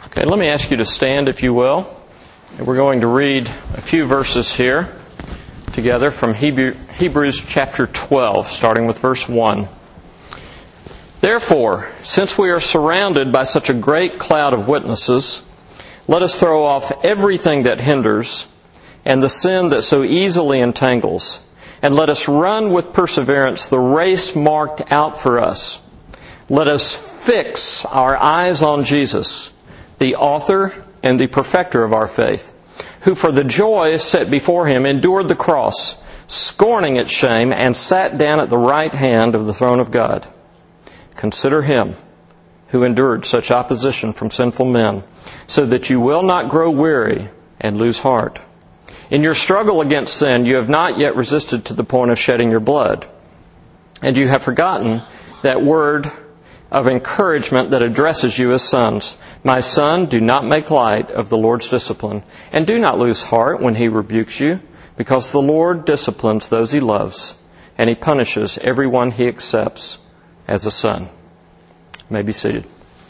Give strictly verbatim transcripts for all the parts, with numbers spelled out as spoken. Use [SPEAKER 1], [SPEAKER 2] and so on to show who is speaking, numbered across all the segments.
[SPEAKER 1] Okay, let me ask you to stand, if you will. And we're going to read a few verses here together from Hebrew, Hebrews chapter twelve, starting with verse one. Therefore, since we are surrounded by such a great cloud of witnesses, let us throw off everything that hinders and the sin that so easily entangles, and let us run with perseverance the race marked out for us. Let us fix our eyes on Jesus, the author and the perfecter of our faith, who for the joy set before him endured the cross, scorning its shame, and sat down at the right hand of the throne of God. Consider him who endured such opposition from sinful men, so that you will not grow weary and lose heart. In your struggle against sin, you have not yet resisted to the point of shedding your blood. And you have forgotten that word of encouragement that addresses you as sons. My son, do not make light of the Lord's discipline, and do not lose heart when he rebukes you, because the Lord disciplines those he loves, and he punishes everyone he accepts as a son. You may be seated.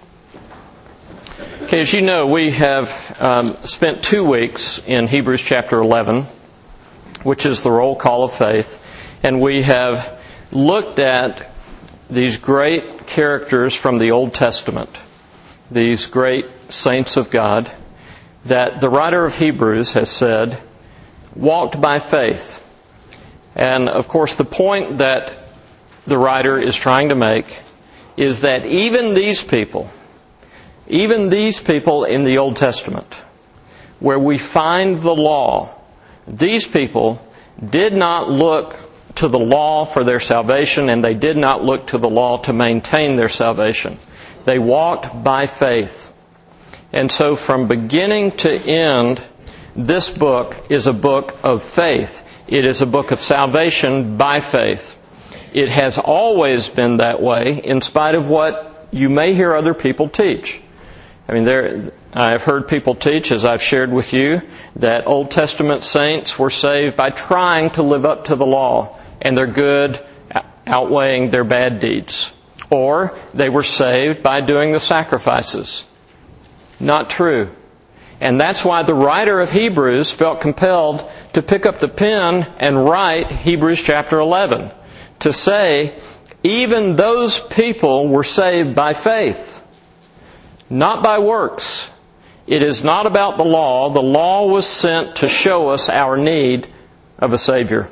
[SPEAKER 1] Okay, as you know, we have um, spent two weeks in Hebrews chapter eleven, which is the roll call of faith, and we have looked at these great characters from the Old Testament, these great saints of God, that the writer of Hebrews has said, walked by faith. And of course, the point that the writer is trying to make is that even these people, even these people in the Old Testament, where we find the law, these people did not look to the law for their salvation, and they did not look to the law to maintain their salvation. They walked by faith. And so from beginning to end, this book is a book of faith. It is a book of salvation by faith. It has always been that way, in spite of what you may hear other people teach. I mean, there, I've heard people teach, as I've shared with you, that Old Testament saints were saved by trying to live up to the law, and their good outweighing their bad deeds. Or they were saved by doing the sacrifices. Not true. And that's why the writer of Hebrews felt compelled to pick up the pen and write Hebrews chapter eleven, to say, even those people were saved by faith, not by works. It is not about the law. The law was sent to show us our need of a Savior.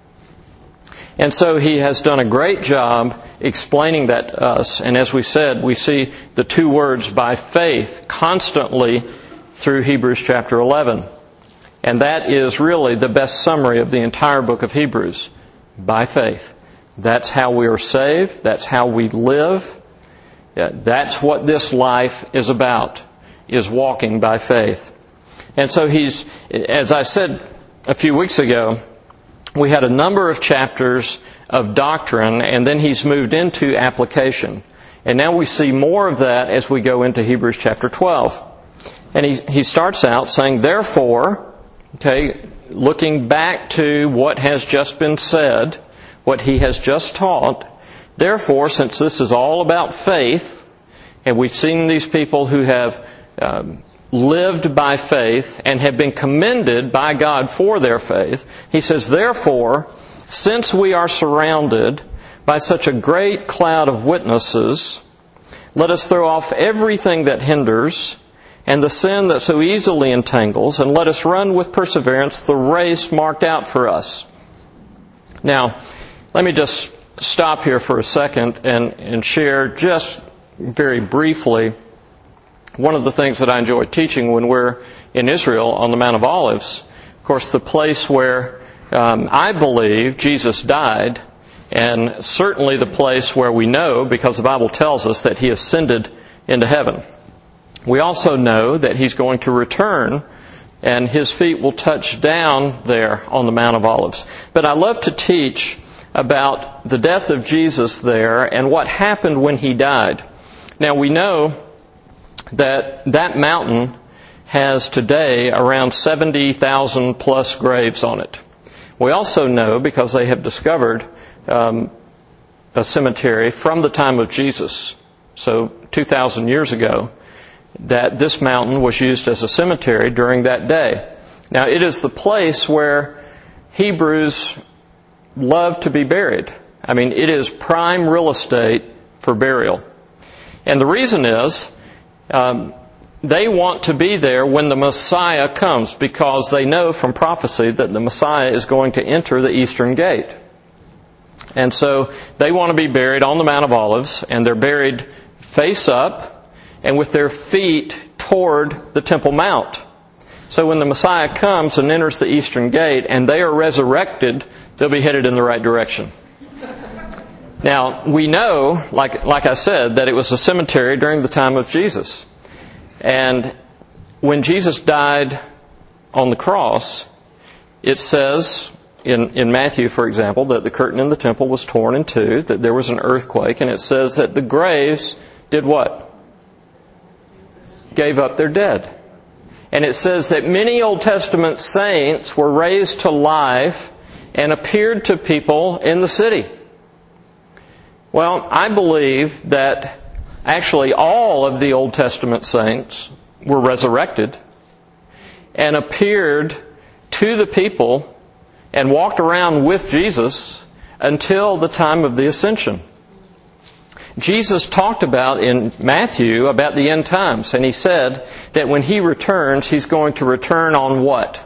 [SPEAKER 1] And so he has done a great job explaining that to us. And as we said, we see the two words by faith constantly through Hebrews chapter eleven. And that is really the best summary of the entire book of Hebrews. By faith. That's how we are saved. That's how we live. That's what this life is about, is walking by faith. And so he's, as I said a few weeks ago, we had a number of chapters of doctrine, and then he's moved into application. And now we see more of that as we go into Hebrews chapter twelve. And he, he starts out saying, therefore, okay, looking back to what has just been said, what he has just taught, therefore, since this is all about faith, and we've seen these people who have um, lived by faith and have been commended by God for their faith, he says, therefore, since we are surrounded by such a great cloud of witnesses, let us throw off everything that hinders and the sin that so easily entangles, and let us run with perseverance the race marked out for us. Now, let me just stop here for a second and, and share just very briefly one of the things that I enjoy teaching when we're in Israel on the Mount of Olives. Of course, the place where um, I believe Jesus died, and certainly the place where we know, because the Bible tells us, that He ascended into heaven. We also know that He's going to return, and His feet will touch down there on the Mount of Olives. But I love to teach about the death of Jesus there and what happened when He died. Now, we know that that mountain has today around seventy thousand plus graves on it. We also know, because they have discovered um, a cemetery from the time of Jesus, so two thousand years ago, that this mountain was used as a cemetery during that day. Now, it is the place where Hebrews love to be buried. I mean, it is prime real estate for burial. And the reason is, um, they want to be there when the Messiah comes, because they know from prophecy that the Messiah is going to enter the eastern gate. And so they want to be buried on the Mount of Olives, and they're buried face up and with their feet toward the Temple Mount. So when the Messiah comes and enters the eastern gate and they are resurrected, they'll be headed in the right direction. Now, we know, like, like I said, that it was a cemetery during the time of Jesus. And when Jesus died on the cross, it says in, in Matthew, for example, that the curtain in the temple was torn in two, that there was an earthquake, and it says that the graves did what? Gave up their dead. And it says that many Old Testament saints were raised to life and appeared to people in the city. Well, I believe that actually all of the Old Testament saints were resurrected and appeared to the people and walked around with Jesus until the time of the ascension. Jesus talked about in Matthew about the end times, and He said that when He returns, He's going to return on what?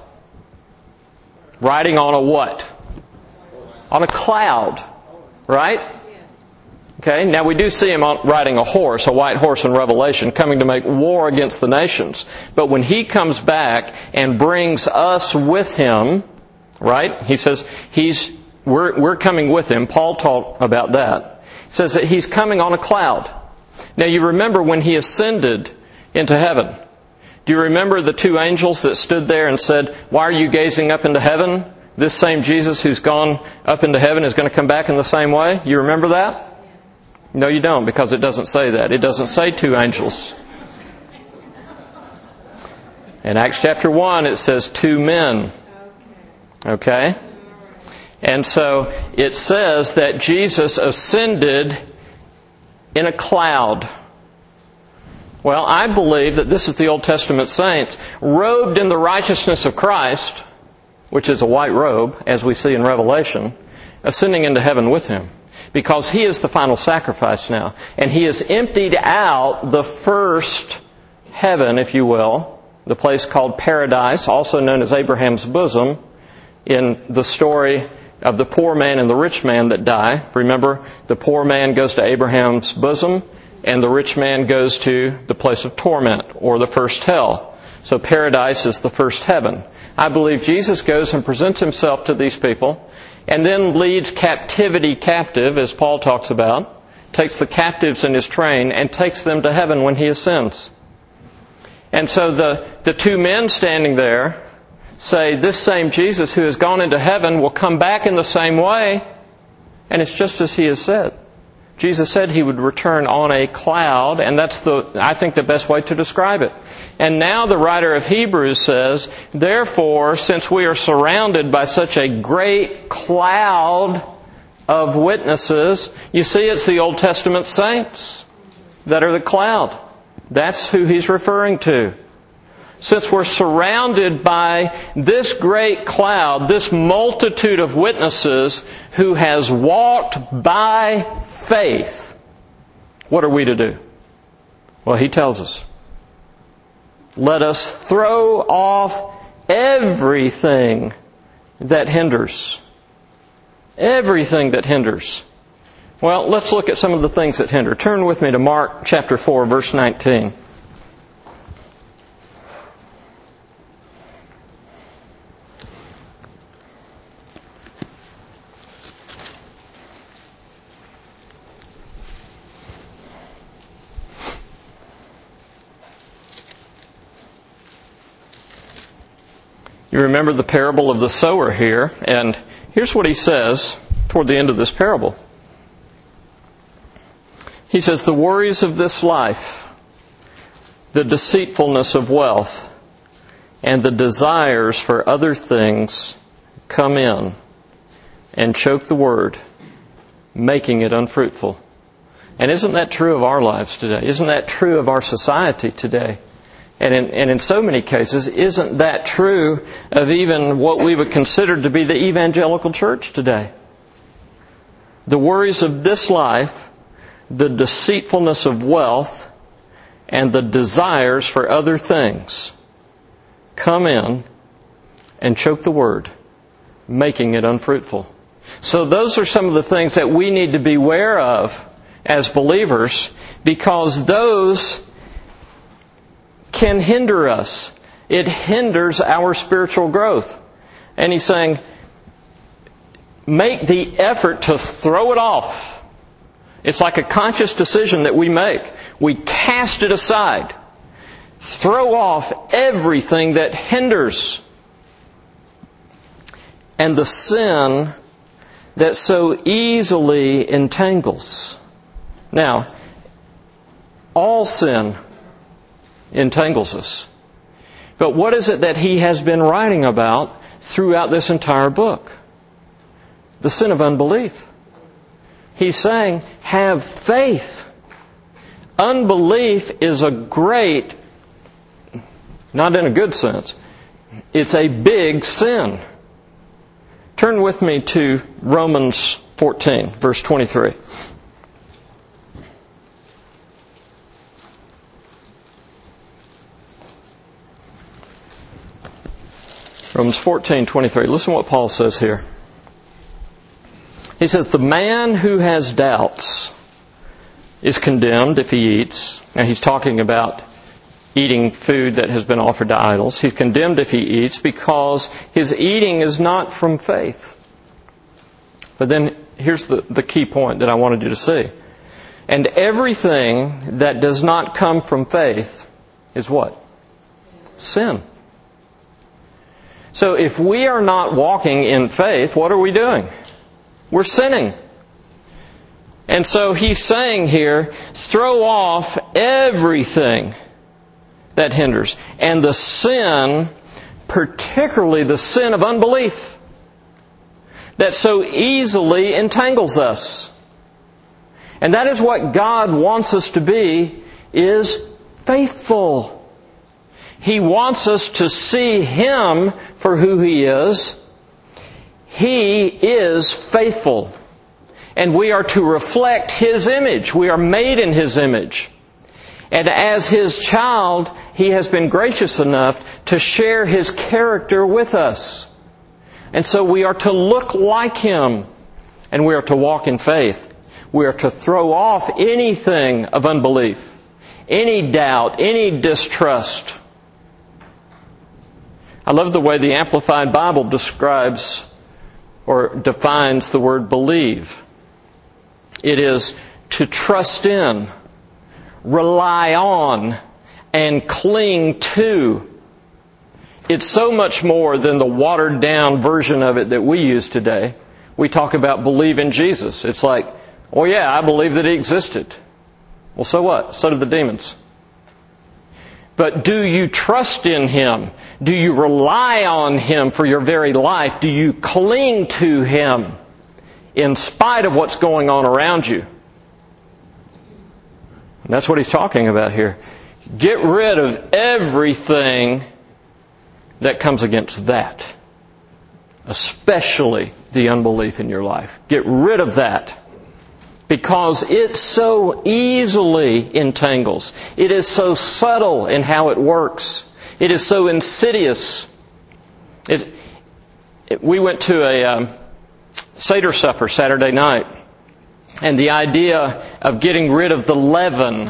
[SPEAKER 1] Riding on a what? On a cloud, right? Okay, now we do see Him riding a horse, a white horse in Revelation, coming to make war against the nations. But when He comes back and brings us with Him, right? He says He's we're we're coming with Him. Paul taught about that. He says that He's coming on a cloud. Now you remember when He ascended into heaven. Do you remember the two angels that stood there and said, "Why are you gazing up into heaven? This same Jesus who's gone up into heaven is going to come back in the same way." You remember that? No, you don't, because it doesn't say that. It doesn't say two angels. In Acts chapter one, it says two men. Okay? And so it says that Jesus ascended in a cloud. Well, I believe that this is the Old Testament saints, robed in the righteousness of Christ, which is a white robe, as we see in Revelation, ascending into heaven with Him. Because He is the final sacrifice now. And He has emptied out the first heaven, if you will, the place called paradise, also known as Abraham's bosom, in the story of the poor man and the rich man that die. Remember, the poor man goes to Abraham's bosom, and the rich man goes to the place of torment, or the first hell. So paradise is the first heaven. I believe Jesus goes and presents Himself to these people, and then leads captivity captive, as Paul talks about, takes the captives in His train, and takes them to heaven when He ascends. And so the, the two men standing there say, this same Jesus who has gone into heaven will come back in the same way, and it's just as He has said. Jesus said He would return on a cloud, and that's the, I think, the best way to describe it. And now the writer of Hebrews says, therefore, since we are surrounded by such a great cloud of witnesses, you see it's the Old Testament saints that are the cloud. That's who he's referring to. Since we're surrounded by this great cloud, this multitude of witnesses who has walked by faith, what are we to do? Well, he tells us, let us throw off everything that hinders. Everything that hinders. Well, let's look at some of the things that hinder. Turn with me to Mark chapter four, verse nineteen. You remember the parable of the sower here, and here's what he says toward the end of this parable. He says, the worries of this life, the deceitfulness of wealth, and the desires for other things come in and choke the word, making it unfruitful. And isn't that true of our lives today? Isn't that true of our society today? And in, and in so many cases, isn't that true of even what we would consider to be the evangelical church today? The worries of this life, the deceitfulness of wealth, and the desires for other things come in and choke the word, making it unfruitful. So those are some of the things that we need to be aware of as believers, because those can hinder us. It hinders our spiritual growth. And he's saying, make the effort to throw it off. It's like a conscious decision that we make. We cast it aside. Throw off everything that hinders. And the sin that so easily entangles. Now, all sin entangles us. But what is it that he has been writing about throughout this entire book? The sin of unbelief. He's saying, have faith. Unbelief is a great, not in a good sense, it's a big sin. Turn with me to Romans fourteen, verse twenty-three. Romans fourteen twenty-three. Listen to what Paul says here. He says, the man who has doubts is condemned if he eats. Now he's talking about eating food that has been offered to idols. He's condemned if he eats because his eating is not from faith. But then here's the, the key point that I wanted you to see. And everything that does not come from faith is what? Sin. So if we are not walking in faith, what are we doing? We're sinning. And so he's saying here, throw off everything that hinders. And the sin, particularly the sin of unbelief, that so easily entangles us. And that is what God wants us to be, is faithful. He wants us to see Him for who He is. He is faithful. And we are to reflect His image. We are made in His image. And as His child, He has been gracious enough to share His character with us. And so we are to look like Him. And we are to walk in faith. We are to throw off anything of unbelief, any doubt, any distrust. I love the way the Amplified Bible describes or defines the word believe. It is to trust in, rely on, and cling to. It's so much more than the watered down version of it that we use today. We talk about believe in Jesus. It's like, oh yeah, I believe that He existed. Well, so what? So do the demons. But do you trust in Him? Do you rely on Him for your very life? Do you cling to Him in spite of what's going on around you? And that's what he's talking about here. Get rid of everything that comes against that. Especially the unbelief in your life. Get rid of that. Because it so easily entangles. It is so subtle in how it works. It is so insidious. It, it, we went to a um, Seder supper Saturday night. And the idea of getting rid of the leaven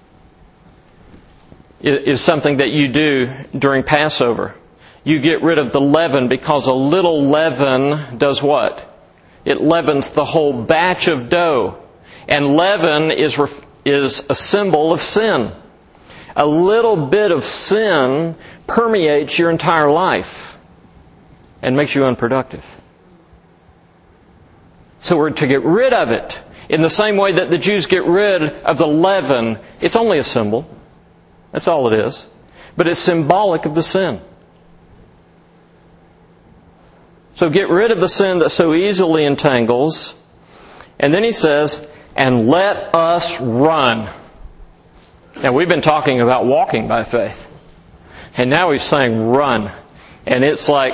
[SPEAKER 1] is, is something that you do during Passover. You get rid of the leaven because a little leaven does what? It leavens the whole batch of dough. And leaven is is a symbol of sin. A little bit of sin permeates your entire life and makes you unproductive. So we're to get rid of it. In the same way that the Jews get rid of the leaven, it's only a symbol. That's all it is. But it's symbolic of the sin. So get rid of the sin that so easily entangles. And then he says, and let us run. Now, we've been talking about walking by faith. And now he's saying run. And it's like,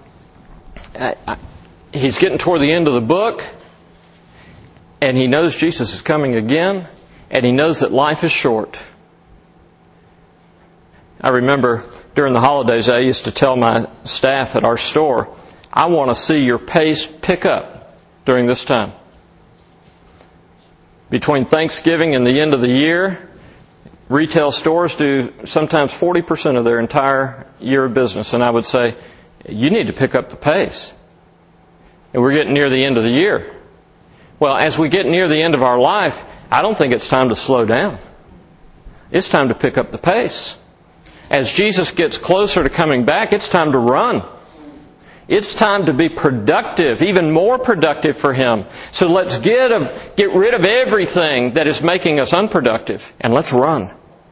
[SPEAKER 1] he's getting toward the end of the book, and he knows Jesus is coming again, and he knows that life is short. I remember during the holidays, I used to tell my staff at our store, I want to see your pace pick up during this time. Between Thanksgiving and the end of the year, retail stores do sometimes forty percent of their entire year of business. And I would say, you need to pick up the pace. And we're getting near the end of the year. Well, as we get near the end of our life, I don't think it's time to slow down. It's time to pick up the pace. As Jesus gets closer to coming back, it's time to run. It's time to be productive, even more productive for Him. So let's get of, get rid of everything that is making us unproductive, and let's run.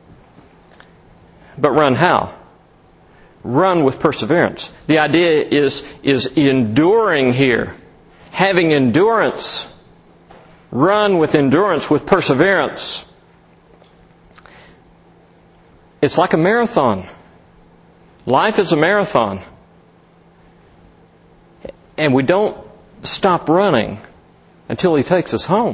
[SPEAKER 1] But run how? Run with perseverance. The idea is, is enduring here. Having endurance. Run with endurance, with perseverance. It's like a marathon. Life is a marathon. And we don't stop running until He takes us home.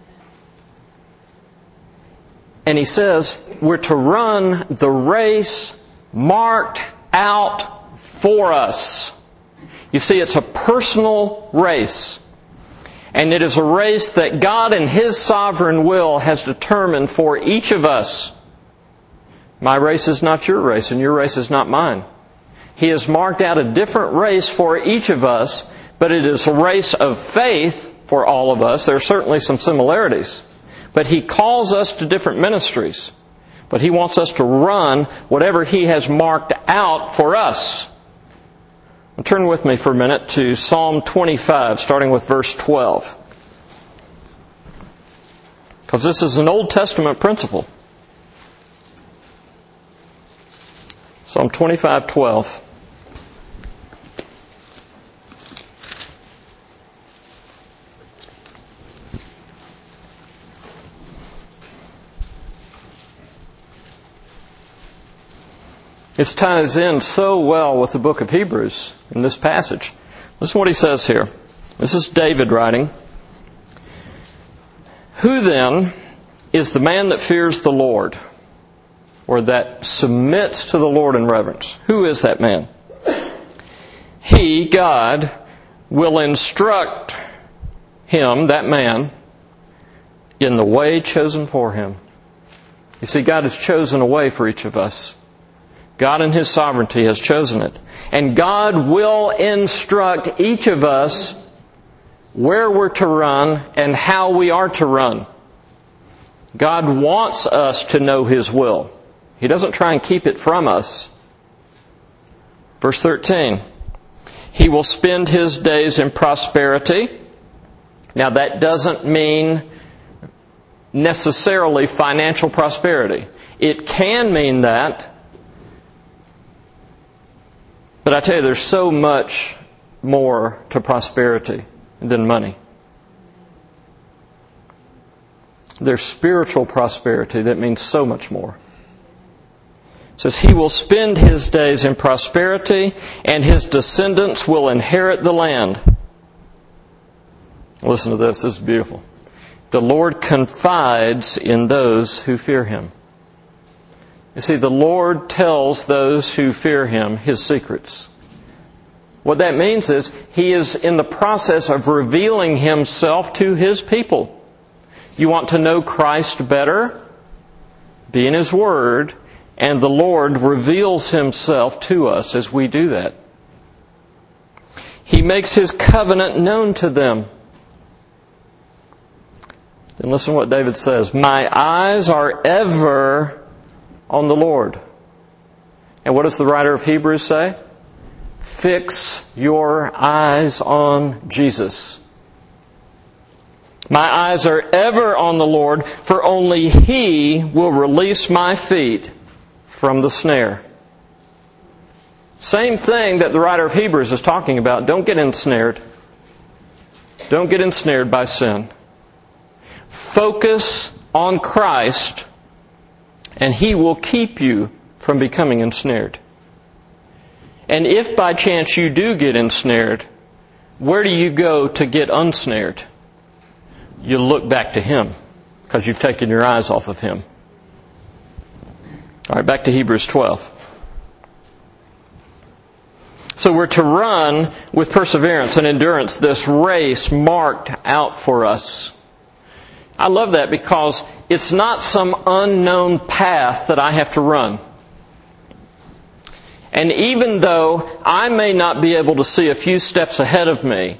[SPEAKER 1] And He says we're to run the race marked out for us. You see, it's a personal race. And it is a race that God in His sovereign will has determined for each of us. My race is not your race, and your race is not mine. He has marked out a different race for each of us, but it is a race of faith for all of us. There are certainly some similarities. But He calls us to different ministries. But He wants us to run whatever He has marked out for us. Turn with me for a minute to Psalm twenty-five, starting with verse twelve. Because this is an Old Testament principle. Psalm twenty-five twelve. It ties in so well with the book of Hebrews in this passage. Listen to what he says here. This is David writing. Who then is the man that fears the Lord, or that submits to the Lord in reverence? Who is that man? He, God, will instruct him, that man, in the way chosen for him. You see, God has chosen a way for each of us. God in His sovereignty has chosen it. And God will instruct each of us where we're to run and how we are to run. God wants us to know His will. He doesn't try and keep it from us. Verse thirteen. He will spend His days in prosperity. Now that doesn't mean necessarily financial prosperity. It can mean that. But I tell you, there's so much more to prosperity than money. There's spiritual prosperity that means so much more. It says, He will spend His days in prosperity, and His descendants will inherit the land. Listen to this. This is beautiful. The Lord confides in those who fear Him. You see, the Lord tells those who fear Him His secrets. What that means is He is in the process of revealing Himself to His people. You want to know Christ better? Be in His Word, and the Lord reveals Himself to us as we do that. He makes His covenant known to them. Then listen to what David says. My eyes are ever on the Lord. And what does the writer of Hebrews say? Fix your eyes on Jesus. My eyes are ever on the Lord, for only He will release my feet from the snare. Same thing that the writer of Hebrews is talking about. Don't get ensnared. Don't get ensnared by sin. Focus on Christ, and He will keep you from becoming ensnared. And if by chance you do get ensnared, where do you go to get unsnared? You look back to Him, because you've taken your eyes off of Him. All right, back to Hebrews twelve. So we're to run with perseverance and endurance this race marked out for us. I love that because it's not some unknown path that I have to run. And even though I may not be able to see a few steps ahead of me,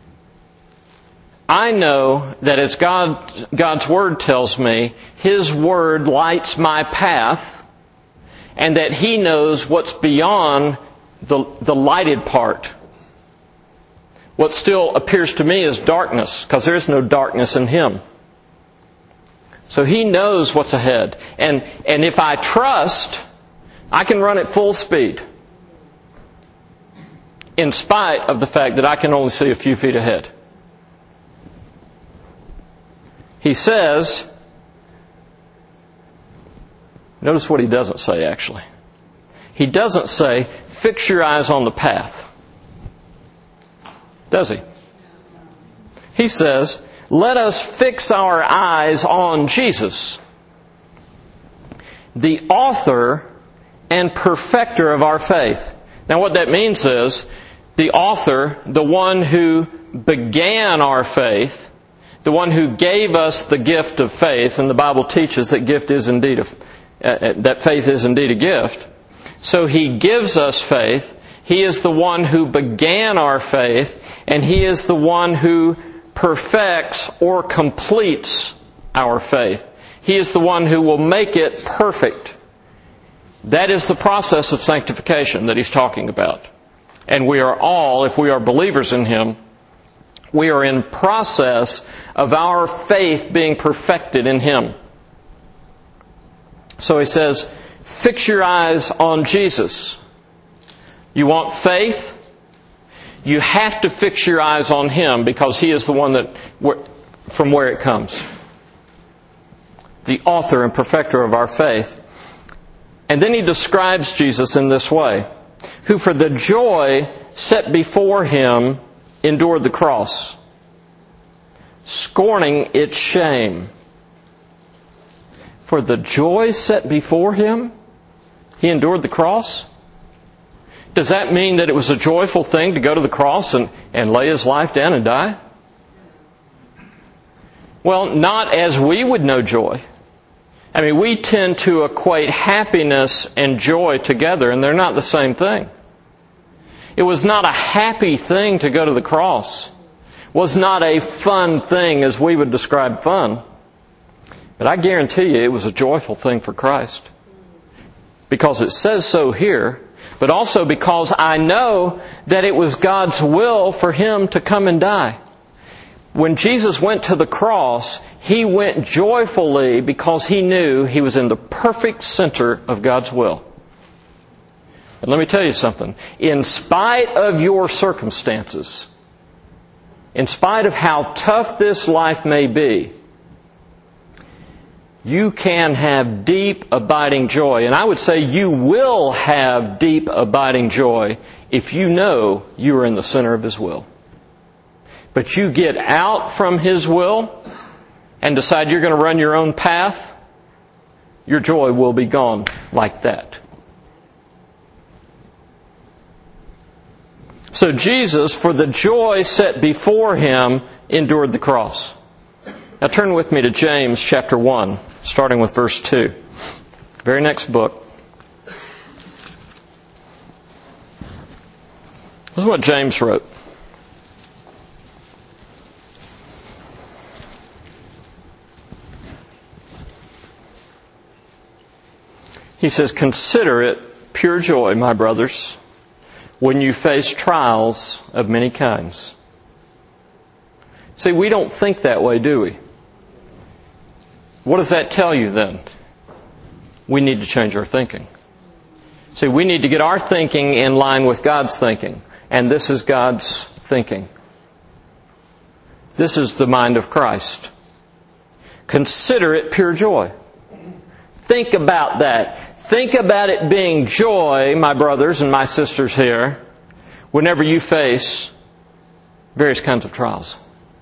[SPEAKER 1] I know that as God, God's Word tells me, His Word lights my path, and that He knows what's beyond the, the lighted part. What still appears to me as darkness, because there is no darkness in Him. So He knows what's ahead. And, and if I trust, I can run at full speed, in spite of the fact that I can only see a few feet ahead. He says, notice what He doesn't say actually. He doesn't say, fix your eyes on the path. Does He? He says, let us fix our eyes on Jesus, the author and perfecter of our faith. Now what that means is, the author, the one who began our faith, the one who gave us the gift of faith, and the Bible teaches that gift is indeed a, uh, that faith is indeed a gift. So He gives us faith. He is the one who began our faith, and He is the one who perfects or completes our faith. He is the one who will make it perfect. That is the process of sanctification that He's talking about. And we are all, if we are believers in Him, we are in process of our faith being perfected in Him. So He says, fix your eyes on Jesus. You want faith? You have to fix your eyes on Him, because He is the one that, from where it comes. The author and perfecter of our faith. And then He describes Jesus in this way, who for the joy set before Him endured the cross, scorning its shame. For the joy set before Him, He endured the cross? Does that mean that it was a joyful thing to go to the cross and, and lay His life down and die? Well, not as we would know joy. I mean, we tend to equate happiness and joy together, and they're not the same thing. It was not a happy thing to go to the cross. It was not a fun thing as we would describe fun. But I guarantee you it was a joyful thing for Christ. Because it says so here, but also because I know that it was God's will for Him to come and die. When Jesus went to the cross, He went joyfully because He knew He was in the perfect center of God's will. And let me tell you something. In spite of your circumstances, in spite of how tough this life may be, you can have deep, abiding joy. And I would say you will have deep, abiding joy if you know you are in the center of His will. But you get out from His will and decide you're going to run your own path, your joy will be gone like that. So Jesus, for the joy set before Him, endured the cross. Now turn with me to James chapter one, starting with verse two. Very next book. This is what James wrote. He says, consider it pure joy, my brothers, when you face trials of many kinds. See, we don't think that way, do we? What does that tell you then? We need to change our thinking. See, we need to get our thinking in line with God's thinking. And this is God's thinking. This is the mind of Christ. Consider it pure joy. Think about that. Think about it being joy, my brothers and my sisters here, whenever you face various kinds of trials.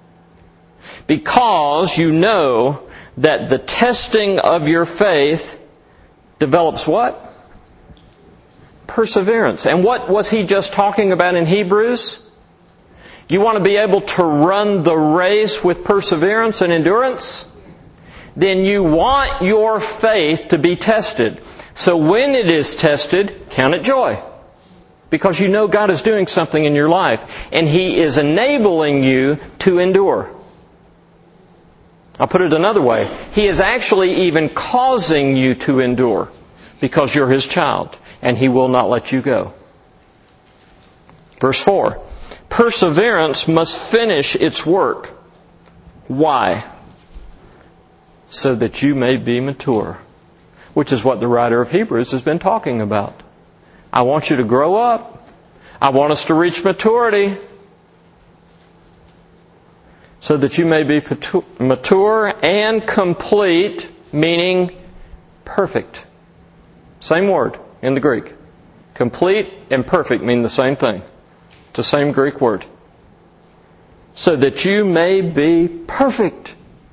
[SPEAKER 1] Because you know that the testing of your faith develops what? Perseverance. And what was he just talking about in Hebrews? You want to be able to run the race with perseverance and endurance? Then you want your faith to be tested. So when it is tested, count it joy. Because you know God is doing something in your life. And He is enabling you to endure. I'll put it another way. He is actually even causing you to endure. Because you're His child. And He will not let you go. Verse four. Perseverance must finish its work. Why? So that you may be mature. Which is what the writer of Hebrews has been talking about. I want you to grow up. I want us to reach maturity. So that you may be mature and complete, meaning perfect. Same word in the Greek. Complete and perfect mean the same thing. It's the same Greek word. So that you may be perfect.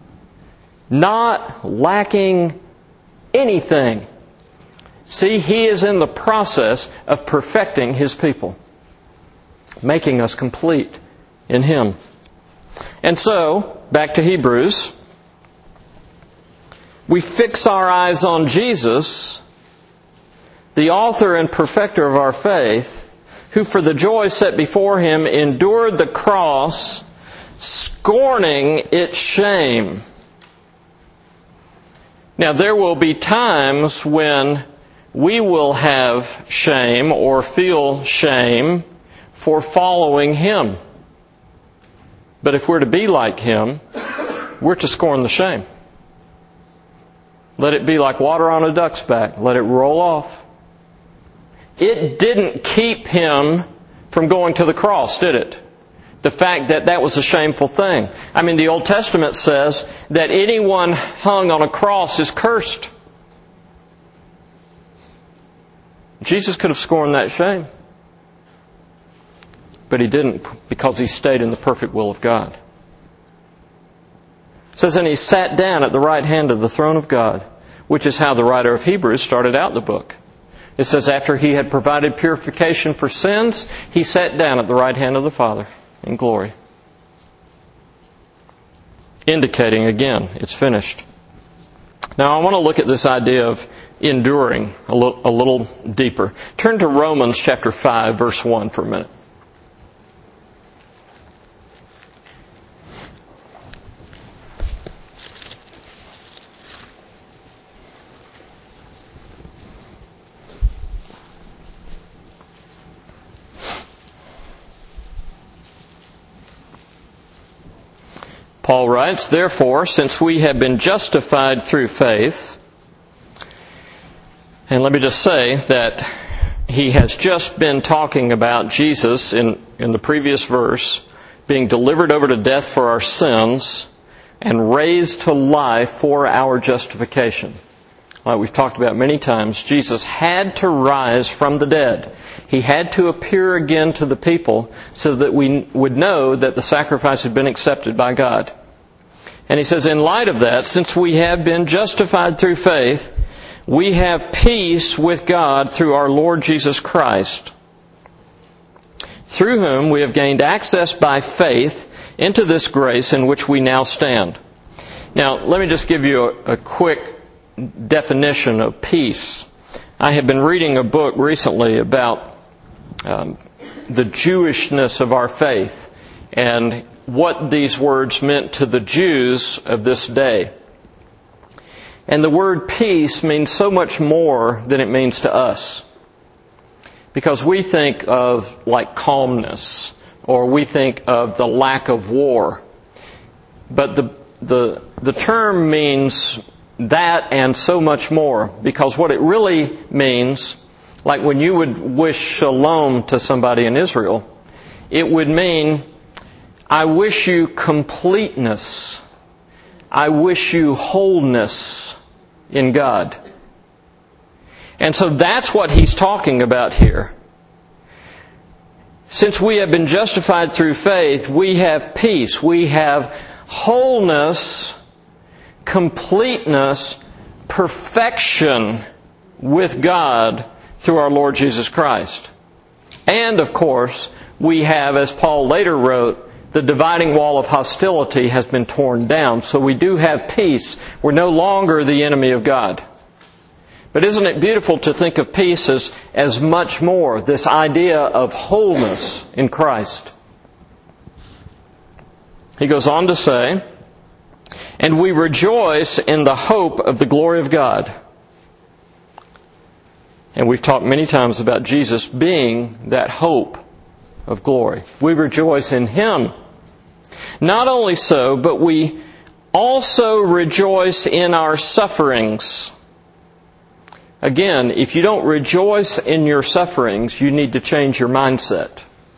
[SPEAKER 1] Not lacking anything. See, He is in the process of perfecting His people. Making us complete in Him. And so, back to Hebrews. We fix our eyes on Jesus, the author and perfecter of our faith, who for the joy set before Him endured the cross, scorning its shame. Now, there will be times when we will have shame or feel shame for following Him. But if we're to be like Him, we're to scorn the shame. Let it be like water on a duck's back. Let it roll off. It didn't keep Him from going to the cross, did it? The fact that that was a shameful thing. I mean, the Old Testament says that anyone hung on a cross is cursed. Jesus could have scorned that shame. But He didn't, because He stayed in the perfect will of God. It says, and He sat down at the right hand of the throne of God, which is how the writer of Hebrews started out the book. It says, after He had provided purification for sins, He sat down at the right hand of the Father in glory. Indicating, again, it's finished. Now I want to look at this idea of enduring a little, a little deeper. Turn to Romans chapter five, verse one for a minute. Paul writes, therefore, since we have been justified through faith, and let me just say that he has just been talking about Jesus in, in the previous verse, being delivered over to death for our sins and raised to life for our justification. Like we've talked about many times, Jesus had to rise from the dead. He had to appear again to the people so that we would know that the sacrifice had been accepted by God. And he says, in light of that, since we have been justified through faith, we have peace with God through our Lord Jesus Christ, through whom we have gained access by faith into this grace in which we now stand. Now, let me just give you a, a quick definition of peace. I have been reading a book recently about um, the Jewishness of our faith and what these words meant to the Jews of this day. And the word peace means so much more than it means to us. Because we think of like calmness, or we think of the lack of war. But the the the term means that and so much more, because what it really means, like when you would wish shalom to somebody in Israel, it would mean, I wish you completeness. I wish you wholeness in God. And so that's what he's talking about here. Since we have been justified through faith, we have peace. We have wholeness, completeness, perfection with God through our Lord Jesus Christ. And, of course, we have, as Paul later wrote, the dividing wall of hostility has been torn down. So we do have peace. We're no longer the enemy of God. But isn't it beautiful to think of peace as, as much more, this idea of wholeness in Christ? He goes on to say, and we rejoice in the hope of the glory of God. And we've talked many times about Jesus being that hope of glory. We rejoice in Him. Not only so, but we also rejoice in our sufferings. Again, if you don't rejoice in your sufferings, you need to change your mindset.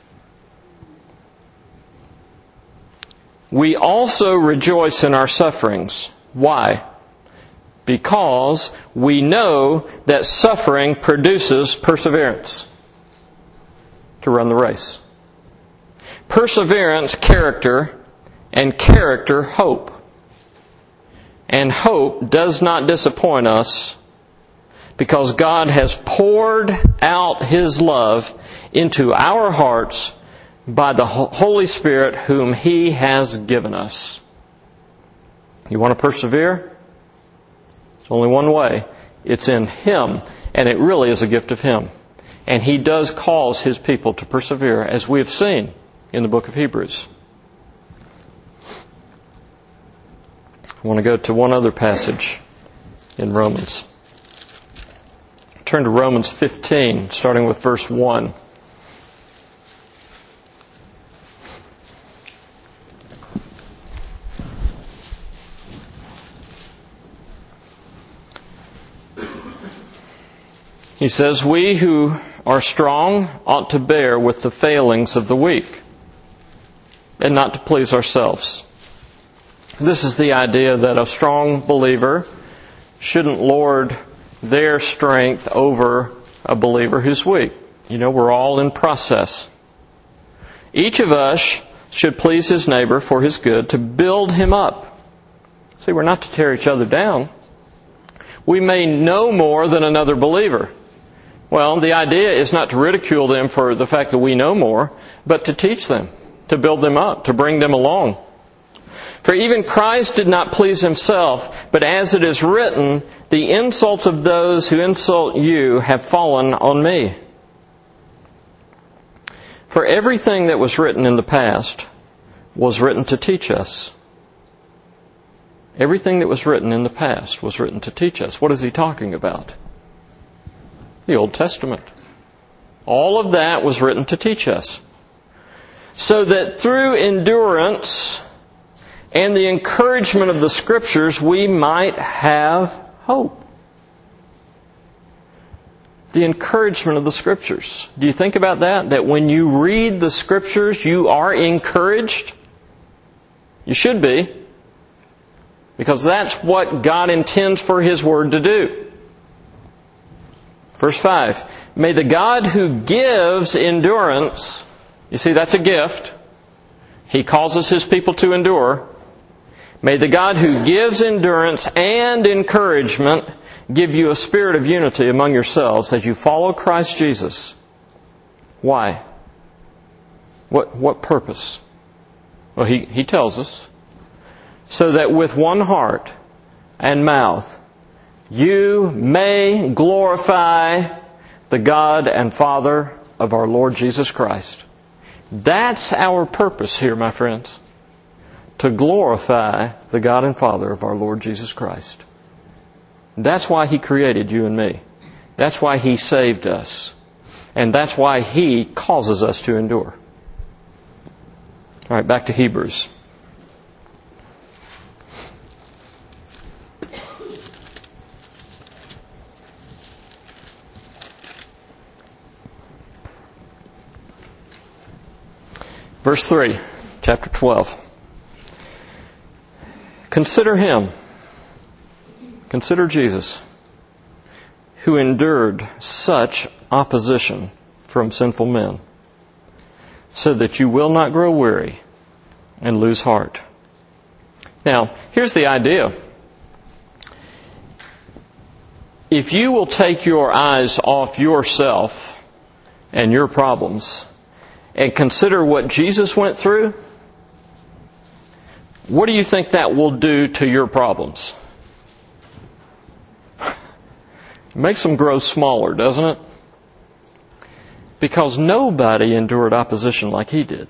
[SPEAKER 1] We also rejoice in our sufferings. Why? Because we know that suffering produces perseverance to run the race. Perseverance, character, and character, hope. And hope does not disappoint us because God has poured out His love into our hearts by the Holy Spirit whom He has given us. You want to persevere? There's only one way. It's in Him, and it really is a gift of Him. And He does cause His people to persevere, as we have seen in the book of Hebrews. I want to go to one other passage in Romans. Turn to Romans fifteen, starting with verse one. He says, we who are strong ought to bear with the failings of the weak and not to please ourselves. This is the idea that a strong believer shouldn't lord their strength over a believer who's weak. You know, we're all in process. Each of us should please his neighbor for his good, to build him up. See, we're not to tear each other down. We may know more than another believer. Well, the idea is not to ridicule them for the fact that we know more, but to teach them, to build them up, to bring them along. For even Christ did not please Himself, but as it is written, the insults of those who insult you have fallen on me. For everything that was written in the past was written to teach us. Everything that was written in the past was written to teach us. What is he talking about? The Old Testament. All of that was written to teach us. So that through endurance and the encouragement of the Scriptures, we might have hope. The encouragement of the Scriptures. Do you think about that? That when you read the Scriptures, you are encouraged? You should be. Because that's what God intends for His Word to do. Verse five. May the God who gives endurance, you see, that's a gift. He causes His people to endure. May the God who gives endurance and encouragement give you a spirit of unity among yourselves as you follow Christ Jesus. Why? What, what purpose? Well, he, he tells us. So that with one heart and mouth you may glorify the God and Father of our Lord Jesus Christ. That's our purpose here, my friends. To glorify the God and Father of our Lord Jesus Christ. That's why He created you and me. That's why He saved us. And that's why He causes us to endure. All right, back to Hebrews. Verse three, chapter twelve. Consider Him. Consider Jesus, who endured such opposition from sinful men, so that you will not grow weary and lose heart. Now, here's the idea. If you will take your eyes off yourself and your problems and consider what Jesus went through, what do you think that will do to your problems? It makes them grow smaller, doesn't it? Because nobody endured opposition like He did.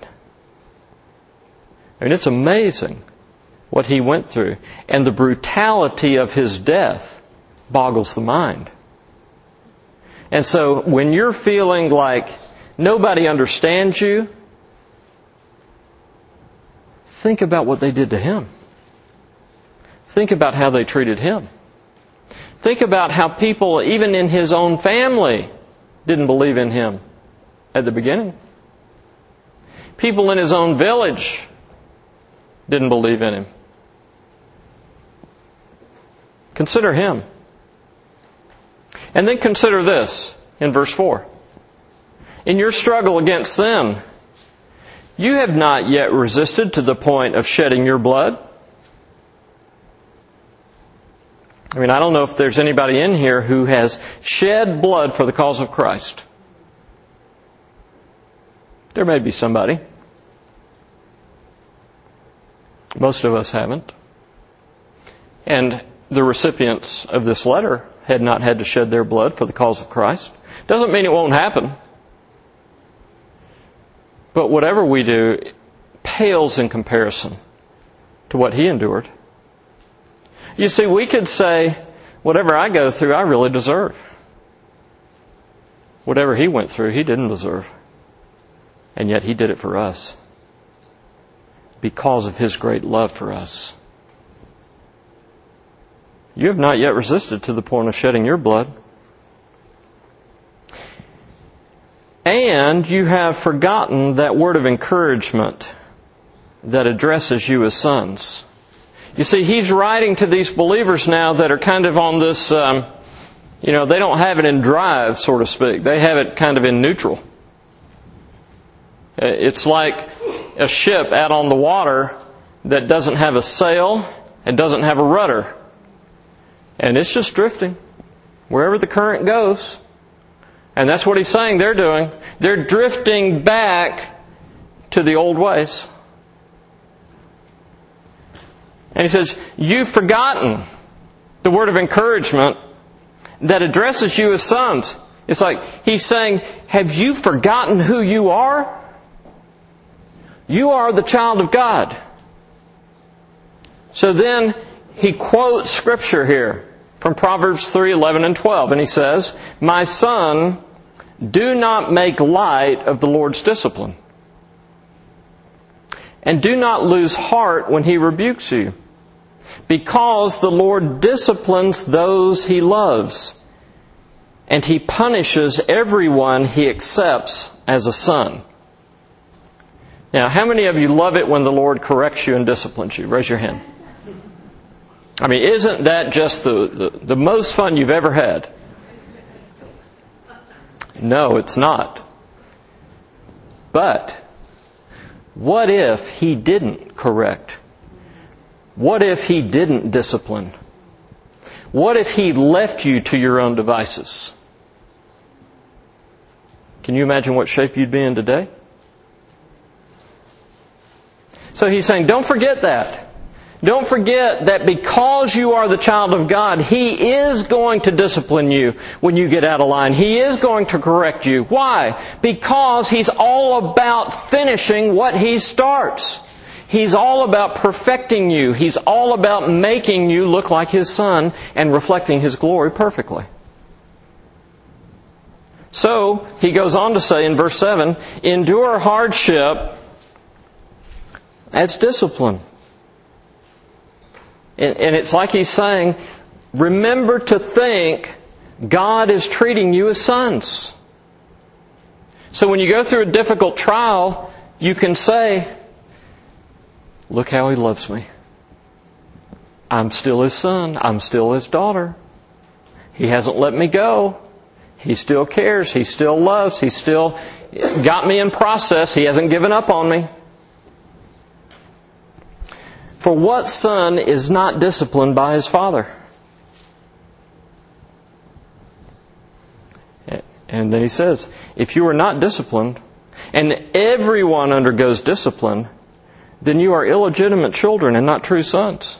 [SPEAKER 1] I mean, it's amazing what He went through. And the brutality of His death boggles the mind. And so when you're feeling like nobody understands you, think about what they did to Him. Think about how they treated Him. Think about how people, even in His own family, didn't believe in Him at the beginning. People in His own village didn't believe in Him. Consider Him. And then consider this in verse four. In your struggle against sin, you have not yet resisted to the point of shedding your blood. I mean, I don't know if there's anybody in here who has shed blood for the cause of Christ. There may be somebody. Most of us haven't. And the recipients of this letter had not had to shed their blood for the cause of Christ. Doesn't mean it won't happen. But whatever we do pales in comparison to what He endured. You see, we could say, whatever I go through, I really deserve. Whatever He went through, He didn't deserve. And yet He did it for us. Because of His great love for us. You have not yet resisted to the point of shedding your blood. And you have forgotten that word of encouragement that addresses you as sons. You see, he's writing to these believers now that are kind of on this, um, you know, they don't have it in drive, so to speak. They have it kind of in neutral. It's like a ship out on the water that doesn't have a sail and doesn't have a rudder. And it's just drifting wherever the current goes. And that's what he's saying they're doing. They're drifting back to the old ways. And he says, you've forgotten the word of encouragement that addresses you as sons. It's like he's saying, have you forgotten who you are? You are the child of God. So then he quotes Scripture here from Proverbs three, eleven and twelve. And he says, my son, do not make light of the Lord's discipline. And do not lose heart when He rebukes you. Because the Lord disciplines those He loves. And He punishes everyone He accepts as a son. Now, how many of you love it when the Lord corrects you and disciplines you? Raise your hand. I mean, isn't that just the, the, the most fun you've ever had? No, it's not. But what if He didn't correct? What if He didn't discipline? What if He left you to your own devices? Can you imagine what shape you'd be in today? So he's saying, don't forget that. Don't forget that because you are the child of God, He is going to discipline you when you get out of line. He is going to correct you. Why? Because He's all about finishing what He starts. He's all about perfecting you. He's all about making you look like His Son and reflecting His glory perfectly. So, he goes on to say in verse seven, endure hardship. That's discipline. And it's like he's saying, remember to think God is treating you as sons. So when you go through a difficult trial, you can say, look how He loves me. I'm still his son. I'm still his daughter. He hasn't let me go. He still cares. He still loves. He still got me in process. He hasn't given up on me. For what son is not disciplined by his father? And then he says, if you are not disciplined, and everyone undergoes discipline, then you are illegitimate children and not true sons.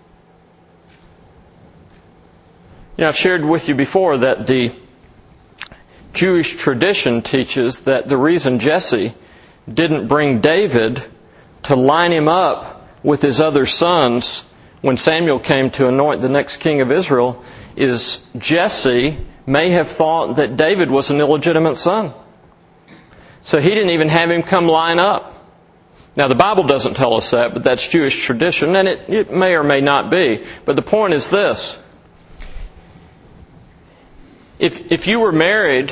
[SPEAKER 1] You know, I've shared with you before that the Jewish tradition teaches that the reason Jesse didn't bring David to line him up with his other sons when Samuel came to anoint the next king of Israel is Jesse may have thought that David was an illegitimate son. So he didn't even have him come line up. Now the Bible doesn't tell us that, but that's Jewish tradition, and it, it may or may not be. But the point is this. If, if you were married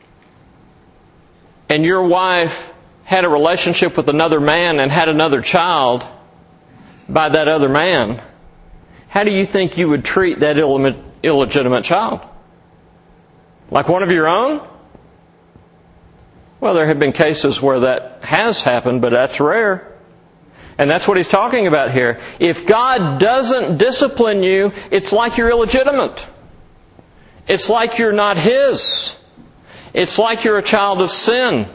[SPEAKER 1] and your wife had a relationship with another man and had another child by that other man, how do you think you would treat that ill- illegitimate child? Like one of your own? Well, there have been cases where that has happened, but that's rare. And that's what he's talking about here. If God doesn't discipline you, it's like you're illegitimate. It's like you're not His. It's like you're a child of sin.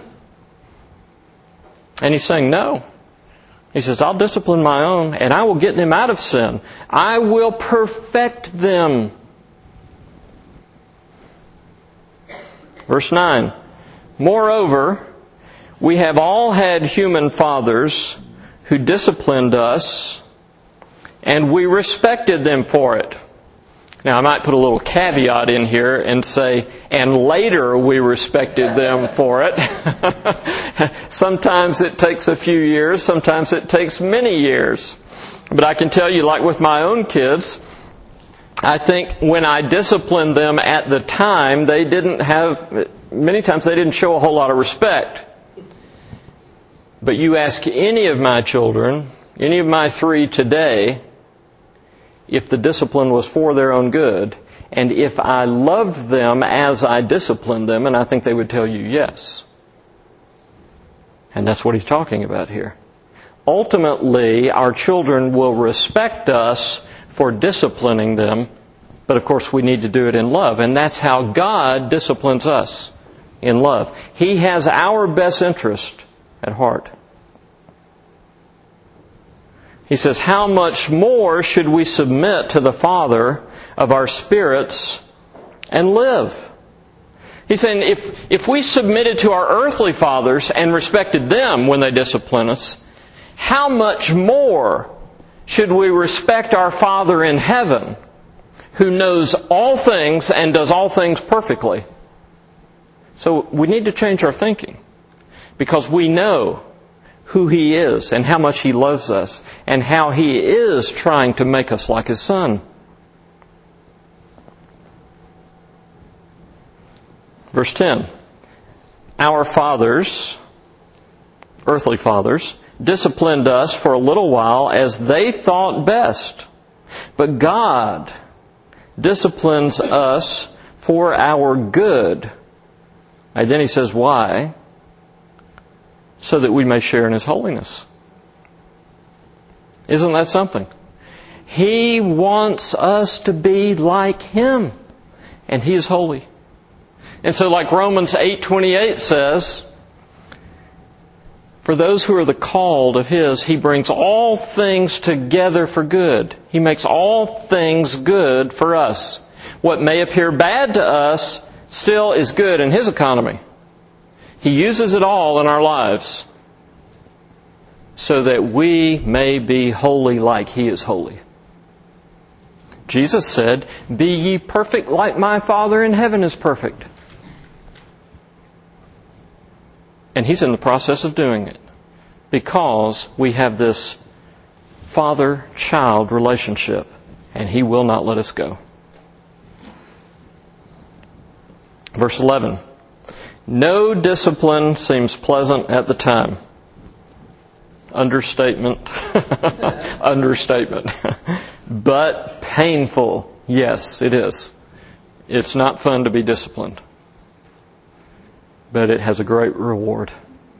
[SPEAKER 1] And He's saying, no. He says, I'll discipline my own, and I will get them out of sin. I will perfect them. Verse nine. Moreover, we have all had human fathers who disciplined us, and we respected them for it. Now, I might put a little caveat in here and say, and later we respected them for it. Sometimes it takes a few years, sometimes it takes many years. But I can tell you, like with my own kids, I think when I disciplined them at the time, they didn't have, many times they didn't show a whole lot of respect. But you ask any of my children, any of my three today, if the discipline was for their own good, and if I loved them as I disciplined them, and I think they would tell you yes. And that's what he's talking about here. Ultimately, our children will respect us for disciplining them, but of course we need to do it in love, and that's how God disciplines us, in love. He has our best interest at heart. He says, how much more should we submit to the Father of our spirits and live? He's saying if, if we submitted to our earthly fathers and respected them when they discipline us, how much more should we respect our Father in heaven who knows all things and does all things perfectly? So we need to change our thinking because we know who He is and how much He loves us and how He is trying to make us like His Son. Verse ten. Our fathers, earthly fathers, disciplined us for a little while as they thought best. But God disciplines us for our good. And then He says, why? So that we may share in His holiness. Isn't that something? He wants us to be like Him. And He is holy. And so like Romans eight twenty-eight says, for those who are the called of His, He brings all things together for good. He makes all things good for us. What may appear bad to us still is good in His economy. He uses it all in our lives so that we may be holy like He is holy. Jesus said, be ye perfect like my Father in heaven is perfect. And He's in the process of doing it because we have this father-child relationship and He will not let us go. Verse eleven. No discipline seems pleasant at the time. Understatement. Understatement. But painful. Yes, it is. It's not fun to be disciplined. But it has a great reward.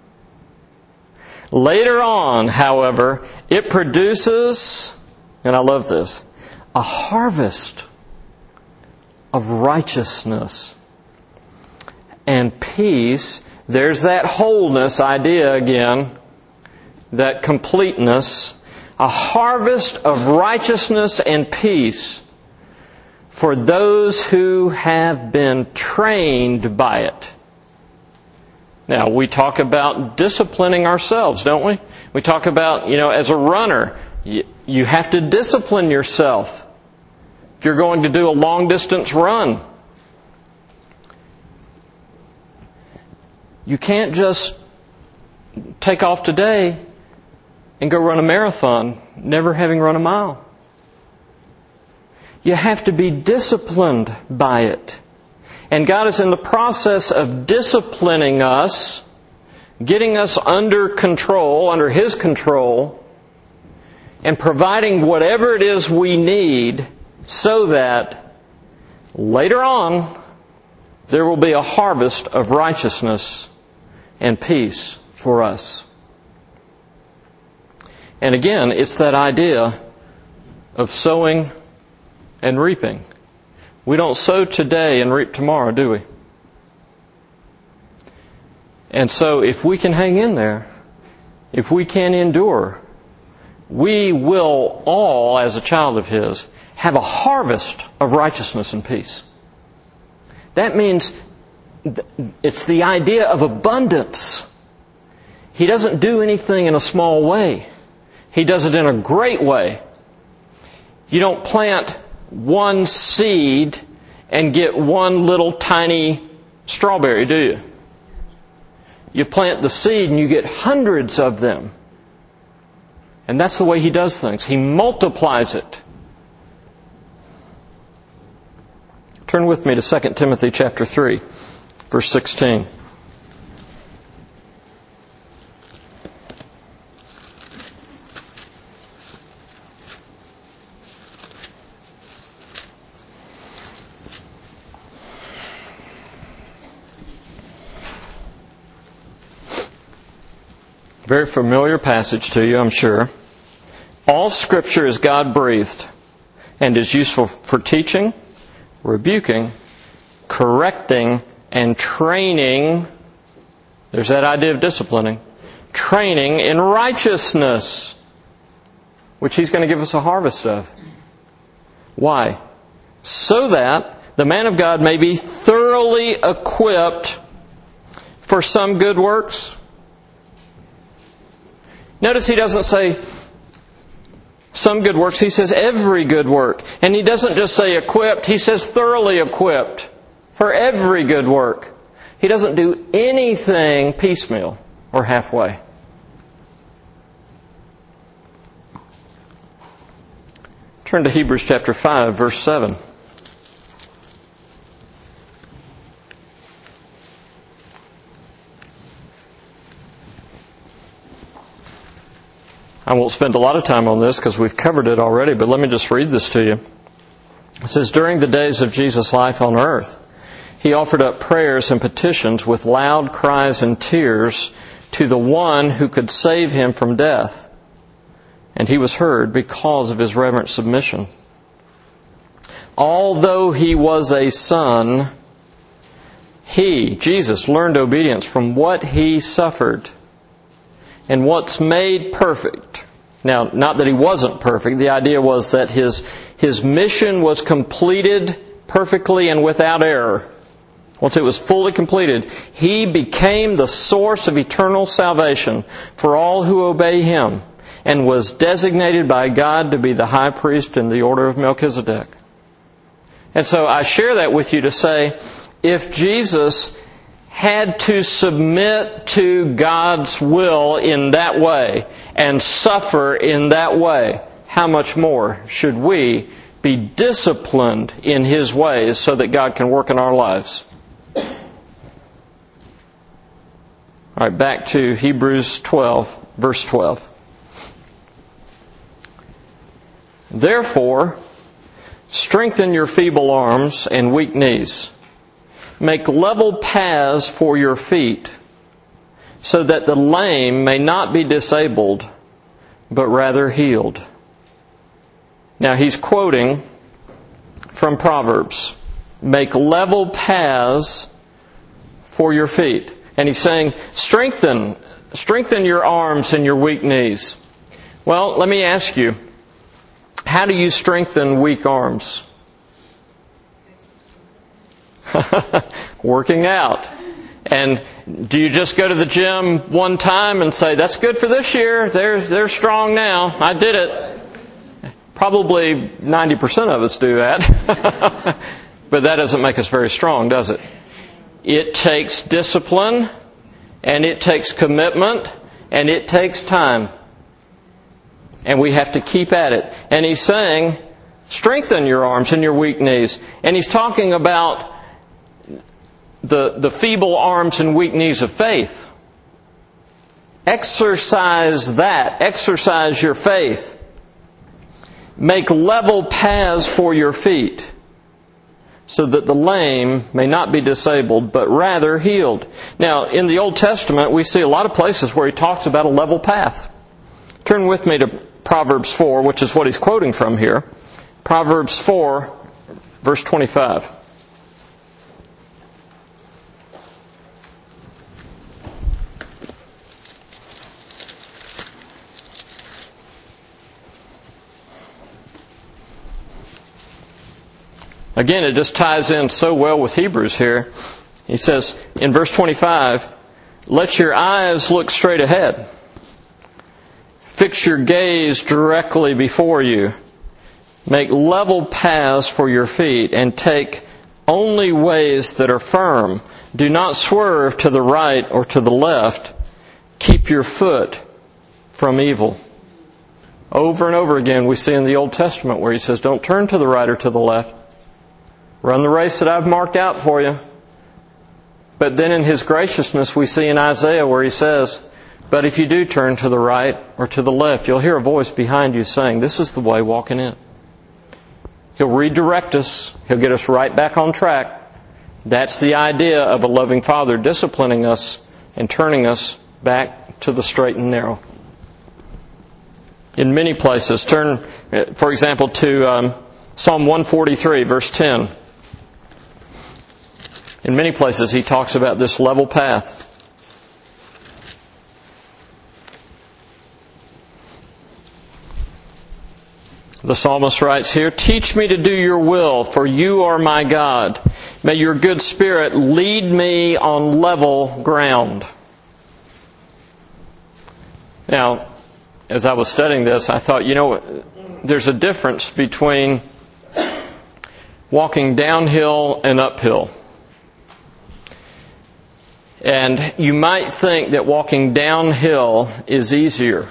[SPEAKER 1] Later on, however, it produces, and I love this, a harvest of righteousness and peace. There's that wholeness idea again, that completeness, a harvest of righteousness and peace for those who have been trained by it. Now, we talk about disciplining ourselves, don't we? We talk about, you know, as a runner, you have to discipline yourself if you're going to do a long distance run. You can't just take off today and go run a marathon, never having run a mile. You have to be disciplined by it. And God is in the process of disciplining us, getting us under control, under His control, and providing whatever it is we need so that later on there will be a harvest of righteousness and peace for us. And again, it's that idea of sowing and reaping. We don't sow today and reap tomorrow, do we? And so if we can hang in there, if we can endure, we will all, as a child of His, have a harvest of righteousness and peace. That means it's the idea of abundance. He doesn't do anything in a small way. He does it in a great way. You don't plant one seed and get one little tiny strawberry, do you? You plant the seed and you get hundreds of them. And that's the way He does things. He multiplies it. Turn with me to Second Timothy chapter three, verse sixteen. Very familiar passage to you, I'm sure. All Scripture is God-breathed and is useful for teaching, rebuking, correcting, and training. There's that idea of disciplining. Training in righteousness, which He's going to give us a harvest of. Why? So that the man of God may be thoroughly equipped for some good works. Notice He doesn't say some good works. He says every good work. And He doesn't just say equipped. He says thoroughly equipped for every good work. He doesn't do anything piecemeal or halfway. Turn to Hebrews chapter five, verse seven. I won't spend a lot of time on this because we've covered it already, but let me just read this to you. It says, during the days of Jesus' life on earth, He offered up prayers and petitions with loud cries and tears to the one who could save Him from death. And He was heard because of His reverent submission. Although He was a son, He, Jesus, learned obedience from what He suffered. And what's made perfect. Now, not that He wasn't perfect. The idea was that His, His mission was completed perfectly and without error. Once it was fully completed, He became the source of eternal salvation for all who obey Him and was designated by God to be the high priest in the order of Melchizedek. And so I share that with you to say, if Jesus had to submit to God's will in that way and suffer in that way, how much more should we be disciplined in His ways so that God can work in our lives? All right, back to Hebrews twelve, verse twelve. Therefore, strengthen your feeble arms and weak knees. Make level paths for your feet, so that the lame may not be disabled, but rather healed. Now he's quoting from Proverbs. Make level paths for your feet. And he's saying, strengthen, strengthen your arms and your weak knees. Well, let me ask you, how do you strengthen weak arms? Working out. And do you just go to the gym one time and say, that's good for this year, they're, they're strong now, I did it? Probably ninety percent of us do that. But that doesn't make us very strong, does it? It takes discipline, and it takes commitment, and it takes time. And we have to keep at it. And he's saying, strengthen your arms and your weak knees. And he's talking about the, the feeble arms and weak knees of faith. Exercise that. Exercise your faith. Make level paths for your feet, so that the lame may not be disabled, but rather healed. Now, in the Old Testament, we see a lot of places where he talks about a level path. Turn with me to Proverbs four, which is what he's quoting from here. Proverbs four, verse twenty-five. Again, it just ties in so well with Hebrews here. He says in verse twenty-five, let your eyes look straight ahead. Fix your gaze directly before you. Make level paths for your feet and take only ways that are firm. Do not swerve to the right or to the left. Keep your foot from evil. Over and over again we see in the Old Testament where he says, don't turn to the right or to the left. Run the race that I've marked out for you. But then in His graciousness we see in Isaiah where He says, but if you do turn to the right or to the left, you'll hear a voice behind you saying, this is the way, walk in it. He'll redirect us. He'll get us right back on track. That's the idea of a loving Father disciplining us and turning us back to the straight and narrow. In many places, turn, for example, to um, Psalm one forty-three, verse ten. In many places, he talks about this level path. The psalmist writes here, teach me to do your will, for you are my God. May your good spirit lead me on level ground. Now, as I was studying this, I thought, you know, there's a difference between walking downhill and uphill. And you might think that walking downhill is easier.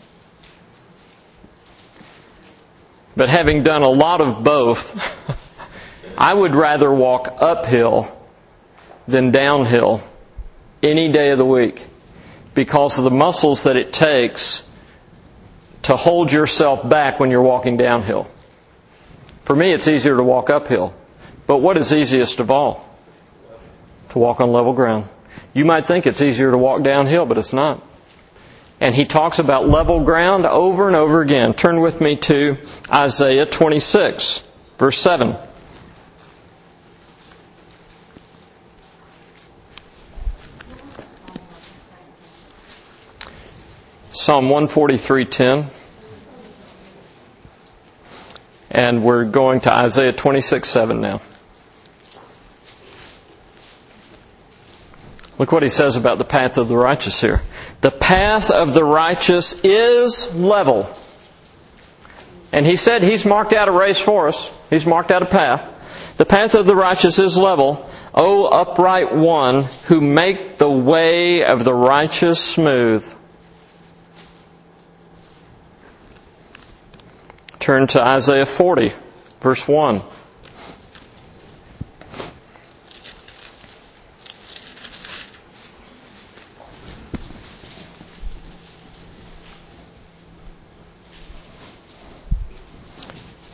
[SPEAKER 1] But having done a lot of both, I would rather walk uphill than downhill any day of the week because of the muscles that it takes to hold yourself back when you're walking downhill. For me, it's easier to walk uphill. But what is easiest of all? To walk on level ground. You might think it's easier to walk downhill, but it's not. And he talks about level ground over and over again. Turn with me to Isaiah twenty-six, verse seven. Psalm one forty-three, ten. And we're going to Isaiah twenty-six, seven now. Look what he says about the path of the righteous here. The path of the righteous is level. And he said he's marked out a race for us. He's marked out a path. The path of the righteous is level. O upright one who make the way of the righteous smooth. Turn to Isaiah forty, verse one.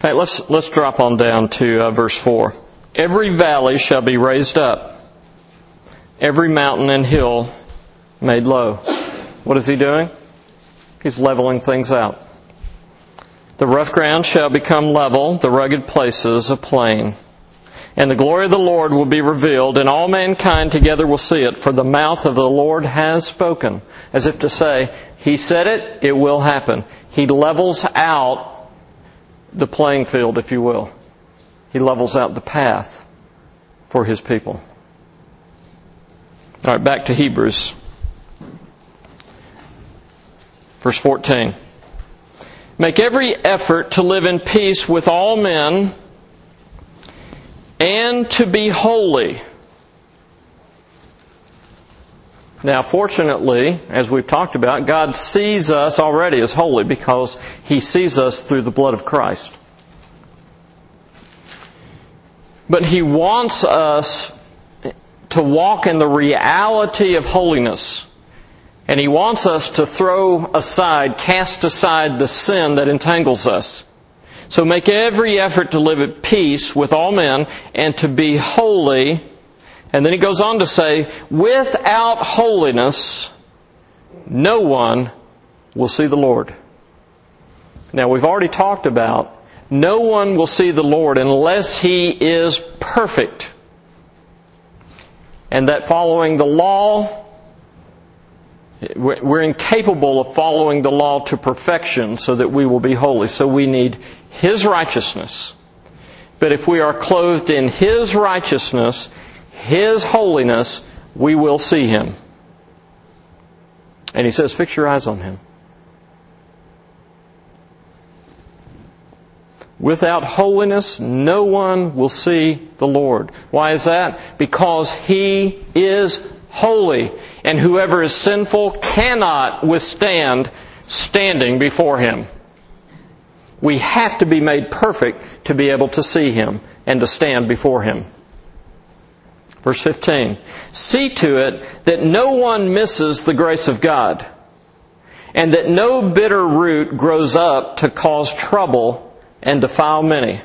[SPEAKER 1] Hey, let's let's drop on down to uh, verse four. Every valley shall be raised up, every mountain and hill made low. What is he doing? He's leveling things out. The rough ground shall become level, the rugged places a plain. And the glory of the Lord will be revealed, and all mankind together will see it, for the mouth of the Lord has spoken. As if to say, He said it, it will happen. He levels out the playing field, if you will. He levels out the path for His people. All right, back to Hebrews. Verse fourteen. Make every effort to live in peace with all men and to be holy. Now, fortunately, as we've talked about, God sees us already as holy because He sees us through the blood of Christ. But He wants us to walk in the reality of holiness. And He wants us to throw aside, cast aside the sin that entangles us. So make every effort to live at peace with all men and to be holy. And then he goes on to say, without holiness, no one will see the Lord. Now, we've already talked about no one will see the Lord unless he is perfect. And that following the law, we're incapable of following the law to perfection so that we will be holy. So we need His righteousness. But if we are clothed in His righteousness, His holiness, we will see Him. And He says, fix your eyes on Him. Without holiness, no one will see the Lord. Why is that? Because He is holy. And whoever is sinful cannot withstand standing before Him. We have to be made perfect to be able to see Him and to stand before Him. Verse fifteen. See to it that no one misses the grace of God, and that no bitter root grows up to cause trouble and defile many.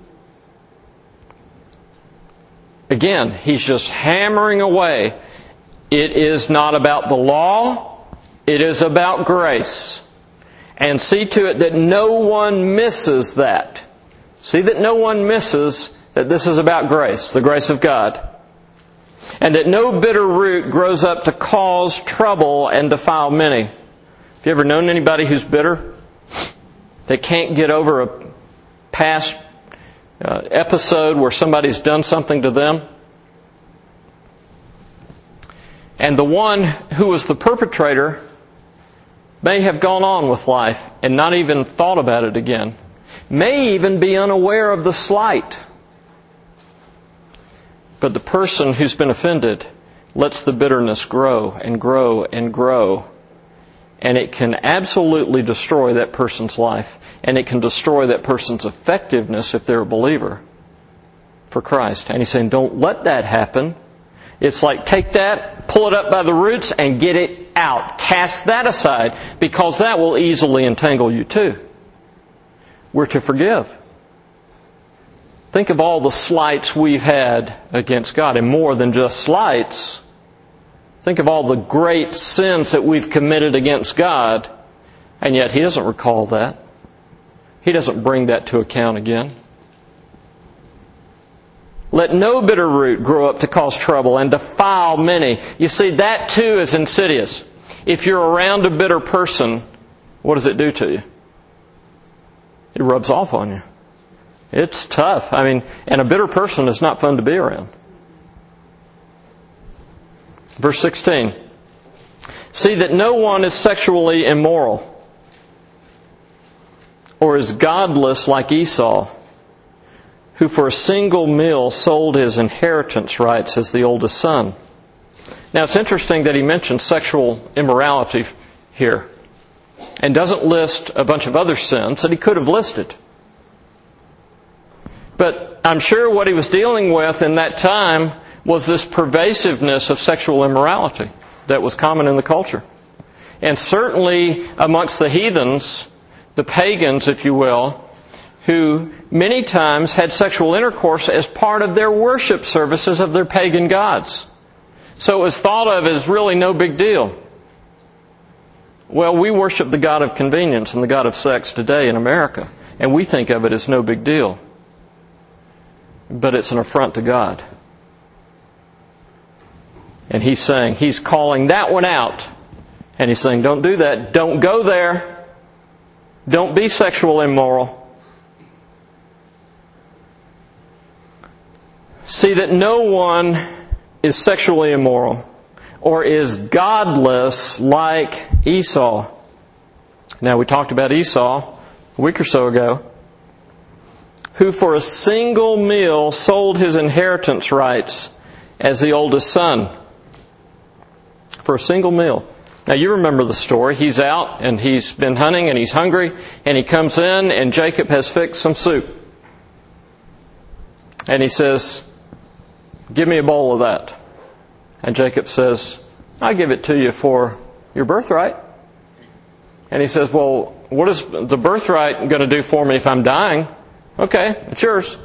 [SPEAKER 1] Again, he's just hammering away. It is not about the law. It is about grace. And see to it that no one misses that. See that no one misses that this is about grace, the grace of God. And that no bitter root grows up to cause trouble and defile many. Have you ever known anybody who's bitter? They can't get over a past uh, episode where somebody's done something to them? And the one who was the perpetrator may have gone on with life and not even thought about it again. May even be unaware of the slight. But the person who's been offended lets the bitterness grow and grow and grow. And it can absolutely destroy that person's life. And it can destroy that person's effectiveness if they're a believer for Christ. And he's saying, don't let that happen. It's like, take that, pull it up by the roots, and get it out. Cast that aside, because that will easily entangle you too. We're to forgive. Think of all the slights we've had against God, and more than just slights. Think of all the great sins that we've committed against God, and yet He doesn't recall that. He doesn't bring that to account again. Let no bitter root grow up to cause trouble and defile many. You see, that too is insidious. If you're around a bitter person, what does it do to you? It rubs off on you. It's tough. I mean, and a bitter person is not fun to be around. Verse sixteen. See that no one is sexually immoral or is godless like Esau, who for a single meal sold his inheritance rights as the oldest son. Now it's interesting that he mentions sexual immorality here and doesn't list a bunch of other sins that he could have listed. But I'm sure what he was dealing with in that time was this pervasiveness of sexual immorality that was common in the culture. And certainly amongst the heathens, the pagans, if you will, who many times had sexual intercourse as part of their worship services of their pagan gods. So it was thought of as really no big deal. Well, we worship the god of convenience and the god of sex today in America, and we think of it as no big deal. But it's an affront to God. And He's saying, He's calling that one out. And He's saying, don't do that. Don't go there. Don't be sexual immoral. See that no one is sexually immoral or is godless like Esau. Now, we talked about Esau a week or so ago, who for a single meal sold his inheritance rights as the oldest son. For a single meal. Now, you remember the story. He's out and he's been hunting and he's hungry, and he comes in and Jacob has fixed some soup. And he says, give me a bowl of that. And Jacob says, I'll give it to you for your birthright. And he says, well, what is the birthright going to do for me if I'm dying? Okay, it's yours.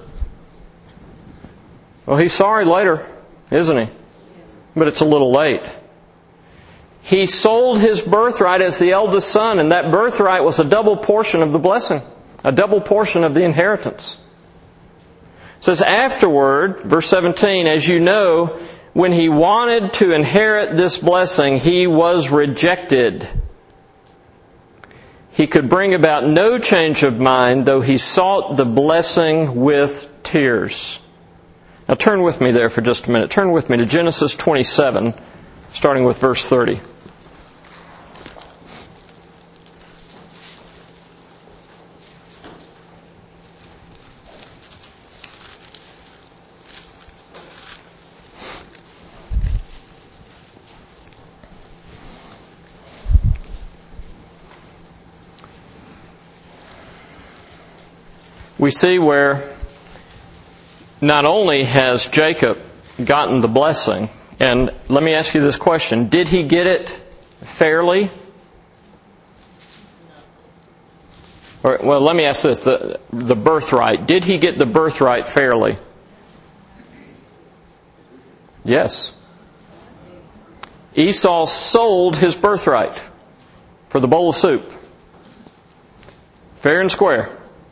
[SPEAKER 1] Well, he's sorry later, isn't he? But it's a little late. He sold his birthright as the eldest son, and that birthright was a double portion of the blessing, a double portion of the inheritance. It says afterward, verse seventeen, as you know, when he wanted to inherit this blessing, he was rejected. He could bring about no change of mind, though he sought the blessing with tears. Now turn with me there for just a minute. Turn with me to Genesis twenty-seven, starting with verse thirty. We see where not only has Jacob gotten the blessing, and let me ask you this question, did he get it fairly? Or, well, let me ask this, the, the birthright. Did he get the birthright fairly? Yes. Esau sold his birthright for the bowl of soup. Fair and square.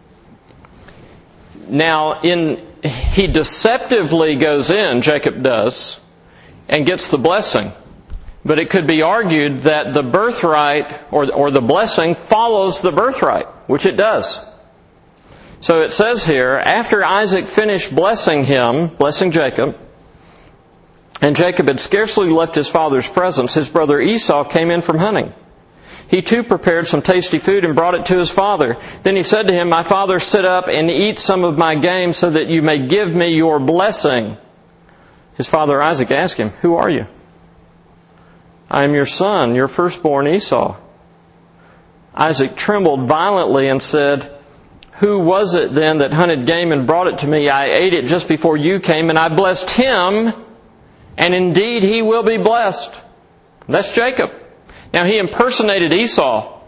[SPEAKER 1] Now, in he deceptively goes in, Jacob does, and gets the blessing. But it could be argued that the birthright or, or the blessing follows the birthright, which it does. So it says here, after Isaac finished blessing him, blessing Jacob, and Jacob had scarcely left his father's presence, his brother Esau came in from hunting. He too prepared some tasty food and brought it to his father. Then he said to him, my father, sit up and eat some of my game so that you may give me your blessing. His father Isaac asked him, who are you? I am your son, your firstborn Esau. Isaac trembled violently and said, who was it then that hunted game and brought it to me? I ate it just before you came, and I blessed him, and indeed he will be blessed. That's Jacob. Now, he impersonated Esau.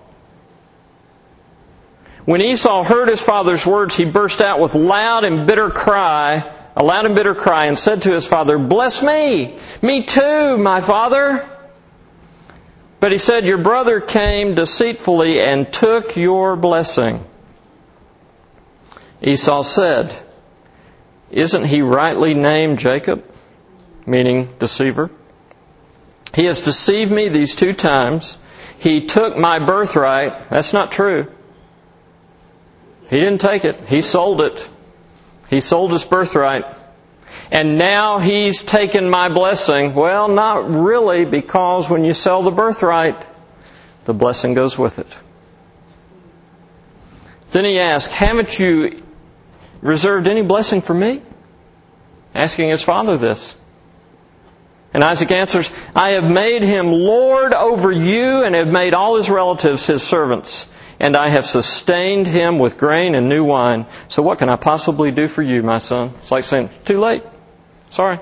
[SPEAKER 1] When Esau heard his father's words, he burst out with loud and bitter cry, a loud and bitter cry, and said to his father, bless me, me too, my father. But he said, your brother came deceitfully and took your blessing. Esau said, isn't he rightly named Jacob? Meaning deceiver. He has deceived me these two times. He took my birthright. That's not true. He didn't take it. He sold it. He sold his birthright. And now he's taken my blessing. Well, not really, because when you sell the birthright, the blessing goes with it. Then he asked, haven't you reserved any blessing for me? Asking his father this. And Isaac answers, I have made him Lord over you and have made all his relatives his servants. And I have sustained him with grain and new wine. So what can I possibly do for you, my son? It's like saying, too late. Sorry.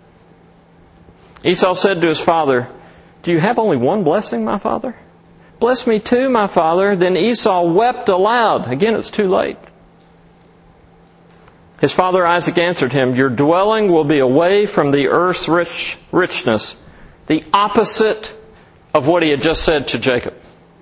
[SPEAKER 1] Esau said to his father, do you have only one blessing, my father? Bless me too, my father. Then Esau wept aloud. Again, it's too late. His father Isaac answered him, your dwelling will be away from the earth's rich richness. The opposite of what he had just said to Jacob.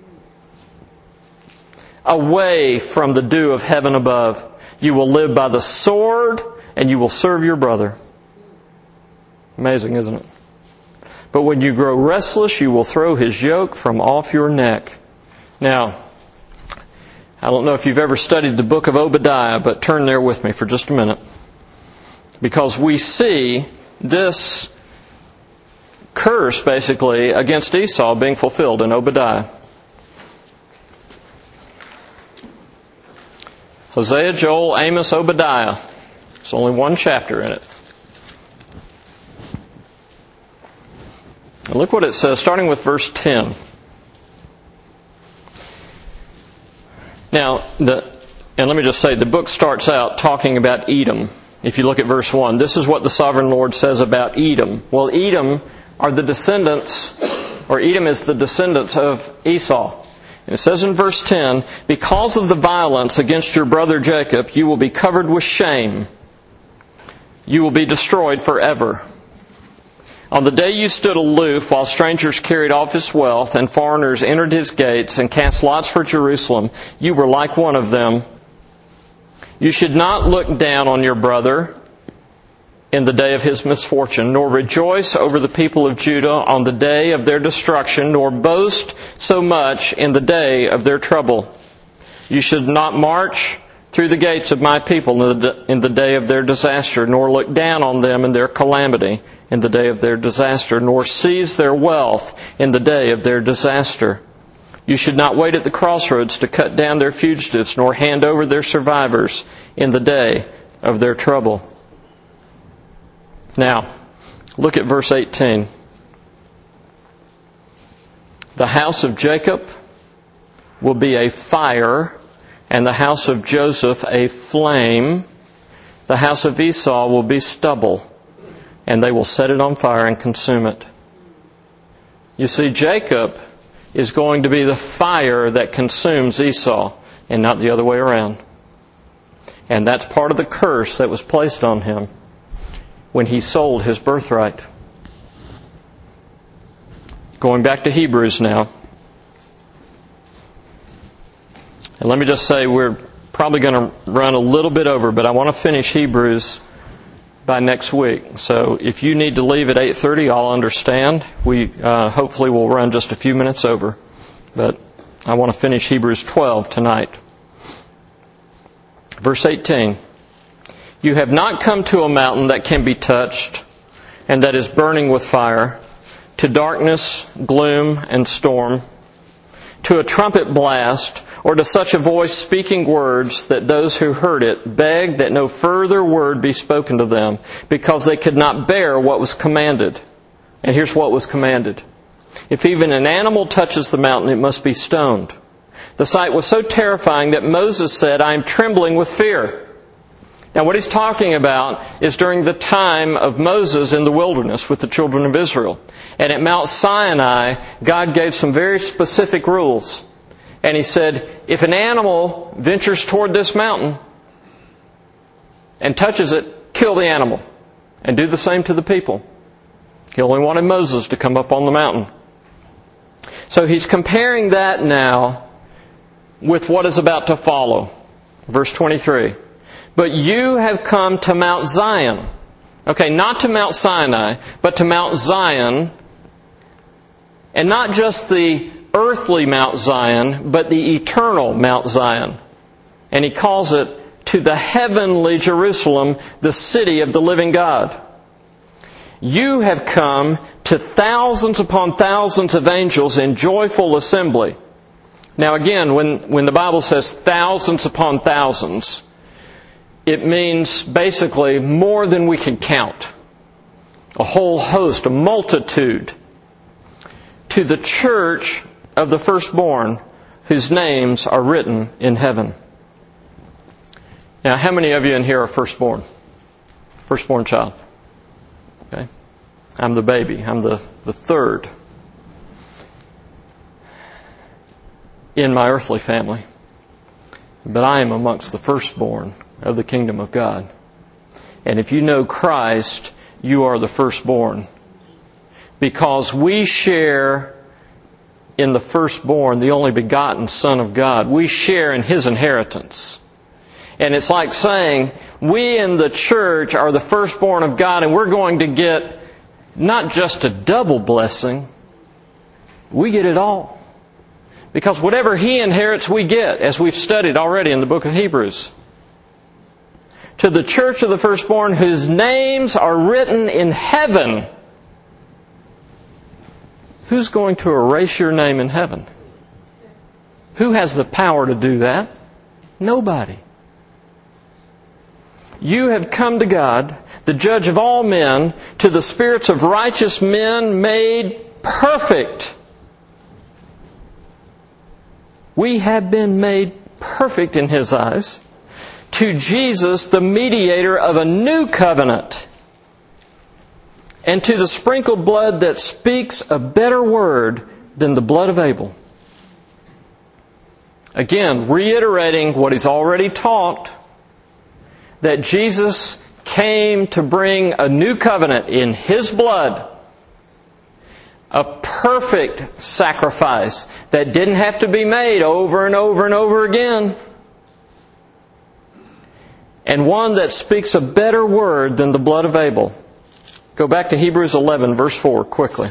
[SPEAKER 1] Away from the dew of heaven above. You will live by the sword, and you will serve your brother. Amazing, isn't it? But when you grow restless, you will throw his yoke from off your neck. Now, I don't know if you've ever studied the book of Obadiah, but turn there with me for just a minute. Because we see this curse, basically, against Esau being fulfilled in Obadiah. Hosea, Joel, Amos, Obadiah. There's only one chapter in it. And look what it says, starting with verse ten. Now, the, and let me just say, the book starts out talking about Edom. If you look at verse one, this is what the sovereign Lord says about Edom. Well, Edom are the descendants, or Edom is the descendants of Esau. And it says in verse ten, because of the violence against your brother Jacob, you will be covered with shame. You will be destroyed forever. On the day you stood aloof while strangers carried off his wealth and foreigners entered his gates and cast lots for Jerusalem, you were like one of them. You should not look down on your brother in the day of his misfortune, nor rejoice over the people of Judah on the day of their destruction, nor boast so much in the day of their trouble. You should not march through the gates of my people in the day of their disaster, nor look down on them in their calamity in the day of their disaster, nor seize their wealth in the day of their disaster. You should not wait at the crossroads to cut down their fugitives, nor hand over their survivors in the day of their trouble. Now, look at verse eighteen. The house of Jacob will be a fire, and the house of Joseph a flame. The house of Esau will be stubble, and they will set it on fire and consume it. You see, Jacob is going to be the fire that consumes Esau, and not the other way around. And that's part of the curse that was placed on him when he sold his birthright. Going back to Hebrews now. And let me just say, we're probably going to run a little bit over, but I want to finish Hebrews by next week. So if you need to leave at eight thirty, I'll understand. We uh, hopefully will run just a few minutes over. But I want to finish Hebrews twelve tonight. Verse eighteen. You have not come to a mountain that can be touched and that is burning with fire, to darkness, gloom, and storm, to a trumpet blast, or to such a voice speaking words that those who heard it begged that no further word be spoken to them, because they could not bear what was commanded. And here's what was commanded. If even an animal touches the mountain, it must be stoned. The sight was so terrifying that Moses said, I am trembling with fear. Now what he's talking about is during the time of Moses in the wilderness with the children of Israel. And at Mount Sinai, God gave some very specific rules. And He said, if an animal ventures toward this mountain and touches it, kill the animal. And do the same to the people. He only wanted Moses to come up on the mountain. So He's comparing that now with what is about to follow. Verse twenty-three. But you have come to Mount Zion. Okay, not to Mount Sinai, but to Mount Zion. And not just the earthly Mount Zion, but the eternal Mount Zion. And he calls it to the heavenly Jerusalem, the city of the living God. You have come to thousands upon thousands of angels in joyful assembly. Now again, when, when the Bible says thousands upon thousands, it means basically more than we can count. A whole host, a multitude. To the church of the firstborn, whose names are written in heaven. Now, how many of you in here are firstborn? Firstborn child. Okay. I'm the baby. I'm the, the third in my earthly family. But I am amongst the firstborn of the kingdom of God. And if you know Christ, you are the firstborn. Because we share in the firstborn, the only begotten Son of God. We share in His inheritance. And it's like saying, we in the church are the firstborn of God, and we're going to get not just a double blessing, we get it all. Because whatever He inherits, we get, as we've studied already in the book of Hebrews. To the church of the firstborn, whose names are written in heaven. Who's going to erase your name in heaven? Who has the power to do that? Nobody. You have come to God, the judge of all men, to the spirits of righteous men made perfect. We have been made perfect in His eyes. To Jesus, the mediator of a new covenant. And to the sprinkled blood that speaks a better word than the blood of Abel. Again, reiterating what He's already taught, that Jesus came to bring a new covenant in His blood. A perfect sacrifice that didn't have to be made over and over and over again. And one that speaks a better word than the blood of Abel. Go back to Hebrews eleven, verse four, quickly.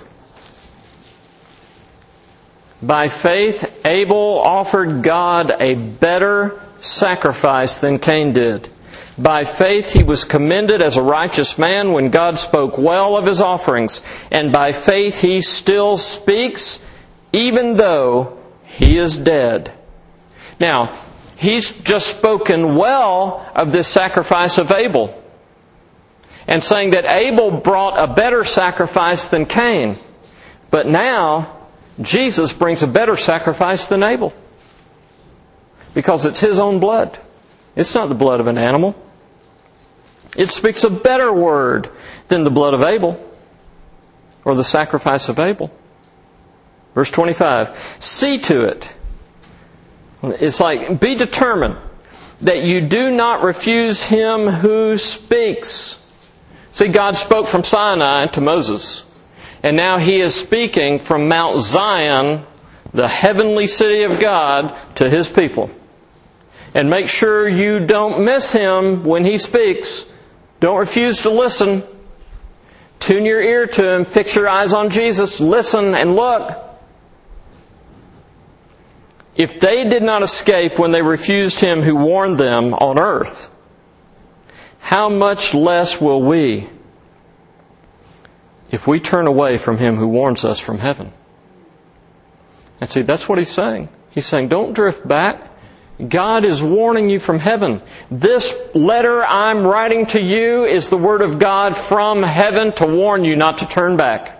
[SPEAKER 1] By faith, Abel offered God a better sacrifice than Cain did. By faith, he was commended as a righteous man when God spoke well of his offerings. And by faith, he still speaks, even though he is dead. Now, he's just spoken well of this sacrifice of Abel, and saying that Abel brought a better sacrifice than Cain. But now, Jesus brings a better sacrifice than Abel. Because it's His own blood. It's not the blood of an animal. It speaks a better word than the blood of Abel, or the sacrifice of Abel. Verse twenty-five, see to it. It's like, be determined that you do not refuse Him who speaks. See, God spoke from Sinai to Moses. And now He is speaking from Mount Zion, the heavenly city of God, to His people. And make sure you don't miss Him when He speaks. Don't refuse to listen. Tune your ear to Him. Fix your eyes on Jesus. Listen and look. If they did not escape when they refused Him who warned them on earth, how much less will we if we turn away from Him who warns us from heaven? And see, that's what He's saying. He's saying, don't drift back. God is warning you from heaven. This letter I'm writing to you is the Word of God from heaven to warn you not to turn back.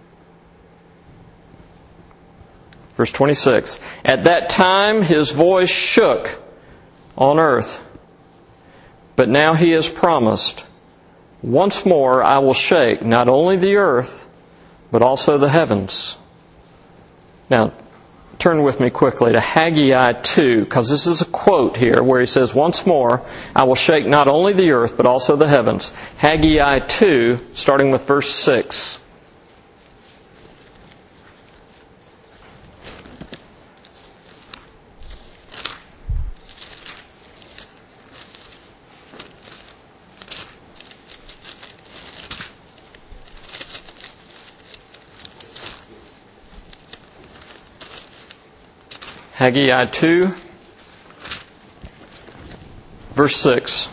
[SPEAKER 1] Verse twenty-six, at that time His voice shook on earth. But now He has promised, once more I will shake not only the earth, but also the heavens. Now, turn with me quickly to Haggai two, because this is a quote here where he says, once more I will shake not only the earth, but also the heavens. Haggai two, starting with verse six. Haggai two, verse six.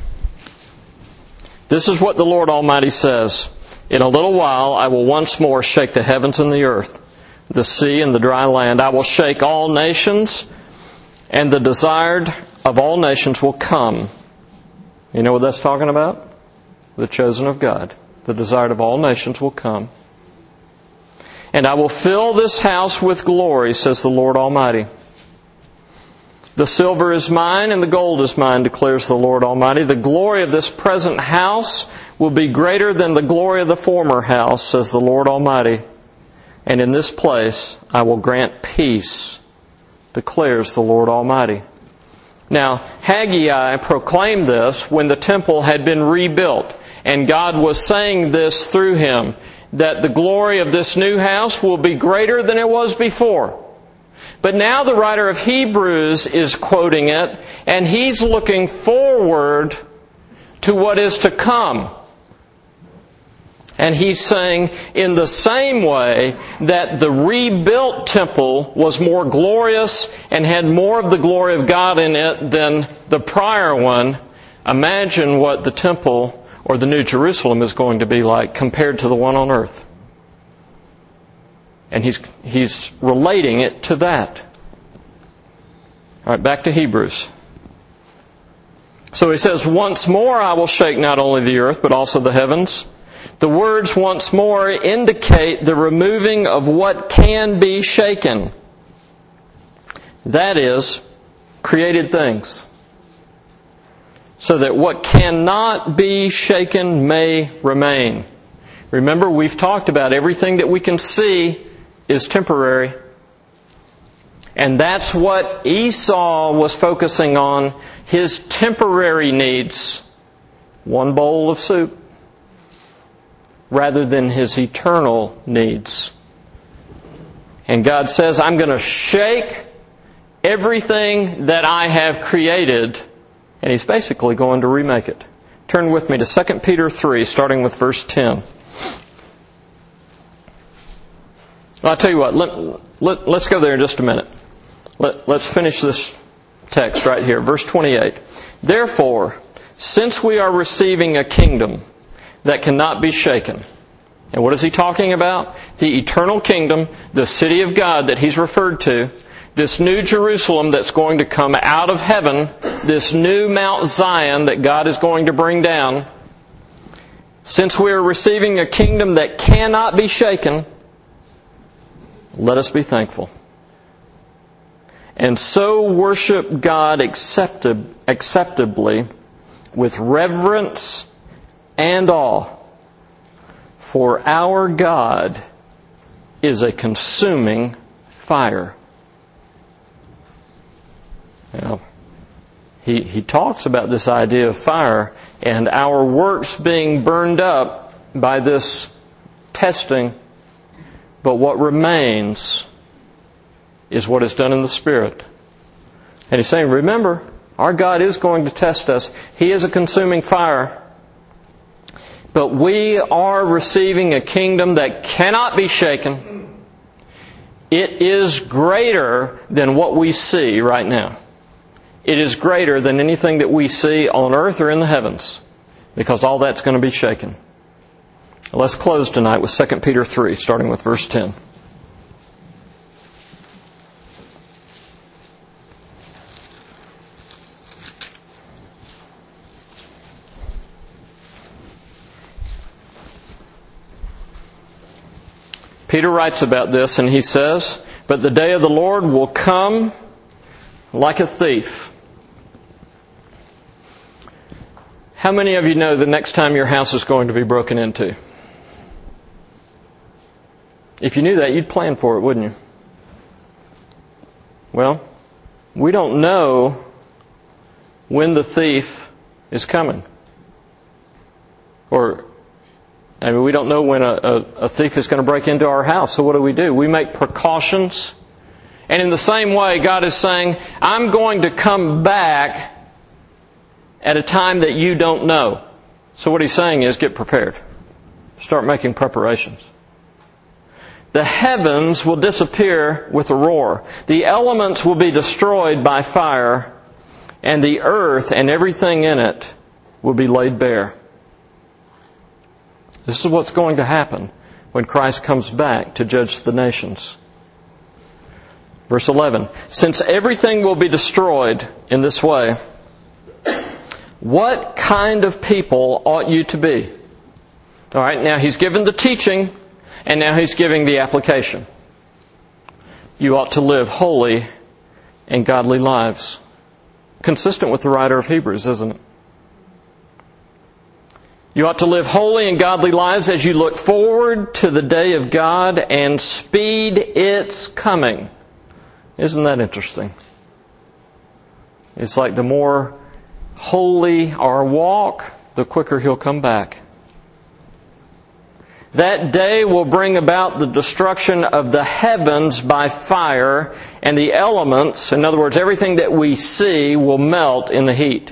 [SPEAKER 1] This is what the Lord Almighty says. In a little while I will once more shake the heavens and the earth, the sea and the dry land. I will shake all nations, and the desired of all nations will come. You know what that's talking about? The chosen of God. The desired of all nations will come. And I will fill this house with glory, says the Lord Almighty. The silver is mine and the gold is mine, declares the Lord Almighty. The glory of this present house will be greater than the glory of the former house, says the Lord Almighty. And in this place I will grant peace, declares the Lord Almighty. Now, Haggai proclaimed this when the temple had been rebuilt, and God was saying this through him, that the glory of this new house will be greater than it was before. But now the writer of Hebrews is quoting it, and he's looking forward to what is to come. And he's saying, in the same way that the rebuilt temple was more glorious and had more of the glory of God in it than the prior one, imagine what the temple or the New Jerusalem is going to be like compared to the one on earth. And he's he's relating it to that. All right, back to Hebrews. So he says, once more I will shake not only the earth, but also the heavens. The words once more indicate the removing of what can be shaken. That is, created things. So that what cannot be shaken may remain. Remember, we've talked about everything that we can see is temporary. And that's what Esau was focusing on, his temporary needs. One bowl of soup. Rather than his eternal needs. And God says, I'm going to shake everything that I have created. And He's basically going to remake it. Turn with me to Second Peter three, starting with verse ten. Well, I'll tell you what, let, let, let's go there in just a minute. Let, let's finish this text right here. Verse twenty-eight. Therefore, since we are receiving a kingdom that cannot be shaken. And what is he talking about? The eternal kingdom, the city of God that he's referred to, this new Jerusalem that's going to come out of heaven, this new Mount Zion that God is going to bring down. Since we are receiving a kingdom that cannot be shaken, let us be thankful. And so worship God acceptab- acceptably with reverence and awe. For our God is a consuming fire. Now, he, he talks about this idea of fire and our works being burned up by this testing. But what remains is what is done in the Spirit. And he's saying, remember, our God is going to test us. He is a consuming fire. But we are receiving a kingdom that cannot be shaken. It is greater than what we see right now. It is greater than anything that we see on earth or in the heavens. Because all that's going to be shaken. Let's close tonight with Second Peter three, starting with verse ten. Peter writes about this and he says, but the day of the Lord will come like a thief. How many of you know the next time your house is going to be broken into? If you knew that, you'd plan for it, wouldn't you? Well, we don't know when the thief is coming. Or I mean, we don't know when a, a, a thief is going to break into our house. So what do we do? We make precautions. And in the same way, God is saying, I'm going to come back at a time that you don't know. So what He's saying is, get prepared. Start making preparations. The heavens will disappear with a roar. The elements will be destroyed by fire. And the earth and everything in it will be laid bare. This is what's going to happen when Christ comes back to judge the nations. Verse eleven. Since everything will be destroyed in this way, what kind of people ought you to be? All right, now He's given the teaching, and now He's giving the application. You ought to live holy and godly lives. Consistent with the writer of Hebrews, isn't it? You ought to live holy and godly lives as you look forward to the day of God and speed its coming. Isn't that interesting? It's like the more holy our walk, the quicker He'll come back. That day will bring about the destruction of the heavens by fire, and the elements, in other words, everything that we see, will melt in the heat.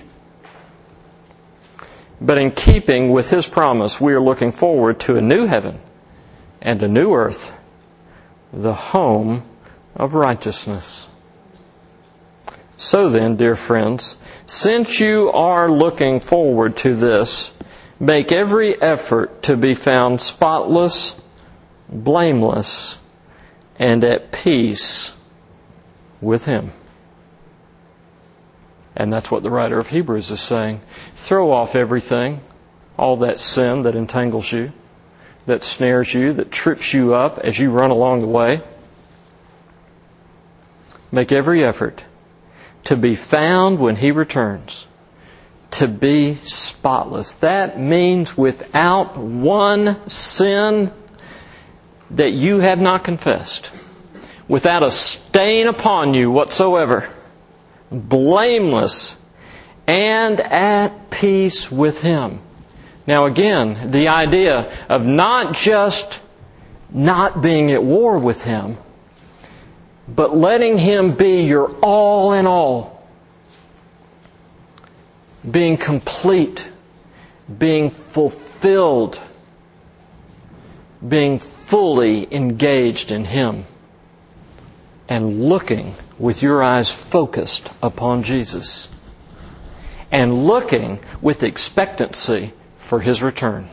[SPEAKER 1] But in keeping with His promise, we are looking forward to a new heaven and a new earth, the home of righteousness. So then, dear friends, since you are looking forward to this, make every effort to be found spotless, blameless, and at peace with Him. And that's what the writer of Hebrews is saying. Throw off everything, all that sin that entangles you, that snares you, that trips you up as you run along the way. Make every effort to be found when He returns, to be spotless. That means without one sin that you have not confessed, without a stain upon you whatsoever, blameless, and at peace with Him. Now again, the idea of not just not being at war with Him, but letting Him be your all in all. Being complete, being fulfilled, being fully engaged in Him, and looking with your eyes focused upon Jesus, and looking with expectancy for His return.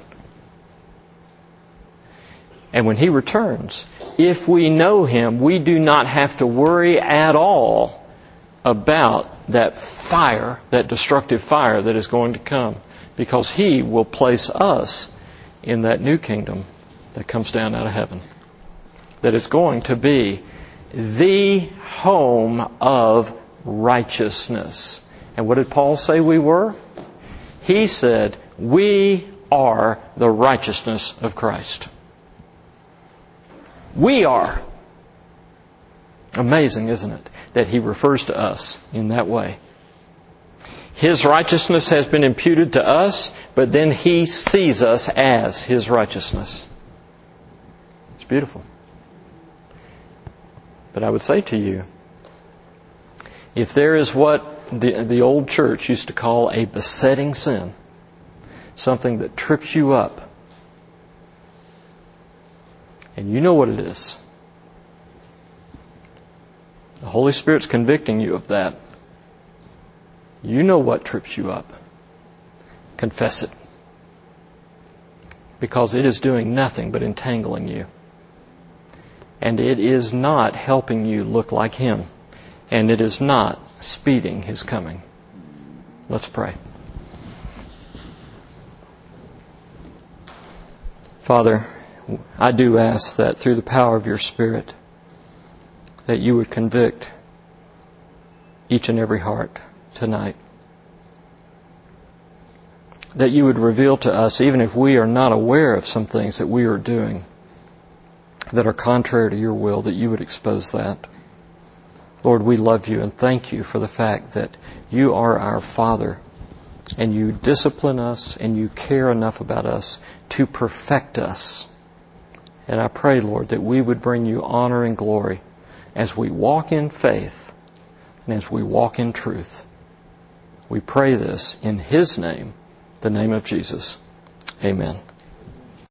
[SPEAKER 1] And when He returns, if we know Him, we do not have to worry at all about that fire, that destructive fire that is going to come, because He will place us in that new kingdom that comes down out of heaven, that is going to be the home of righteousness. And what did Paul say we were? He said, we are the righteousness of Christ. We are. Amazing, isn't it, that He refers to us in that way. His righteousness has been imputed to us, but then He sees us as His righteousness. It's beautiful. But I would say to you, if there is what the, the old church used to call a besetting sin, something that trips you up, and you know what it is, the Holy Spirit's convicting you of that. You know what trips you up. Confess it. Because it is doing nothing but entangling you. And it is not helping you look like Him. And it is not speeding His coming. Let's pray. Father, I do ask that through the power of Your Spirit, that You would convict each and every heart tonight. That You would reveal to us, even if we are not aware of some things that we are doing that are contrary to Your will, that You would expose that. Lord, we love You and thank You for the fact that You are our Father, and You discipline us and You care enough about us to perfect us. And I pray, Lord, that we would bring You honor and glory as we walk in faith and as we walk in truth. We pray this in His name, the name of Jesus. Amen.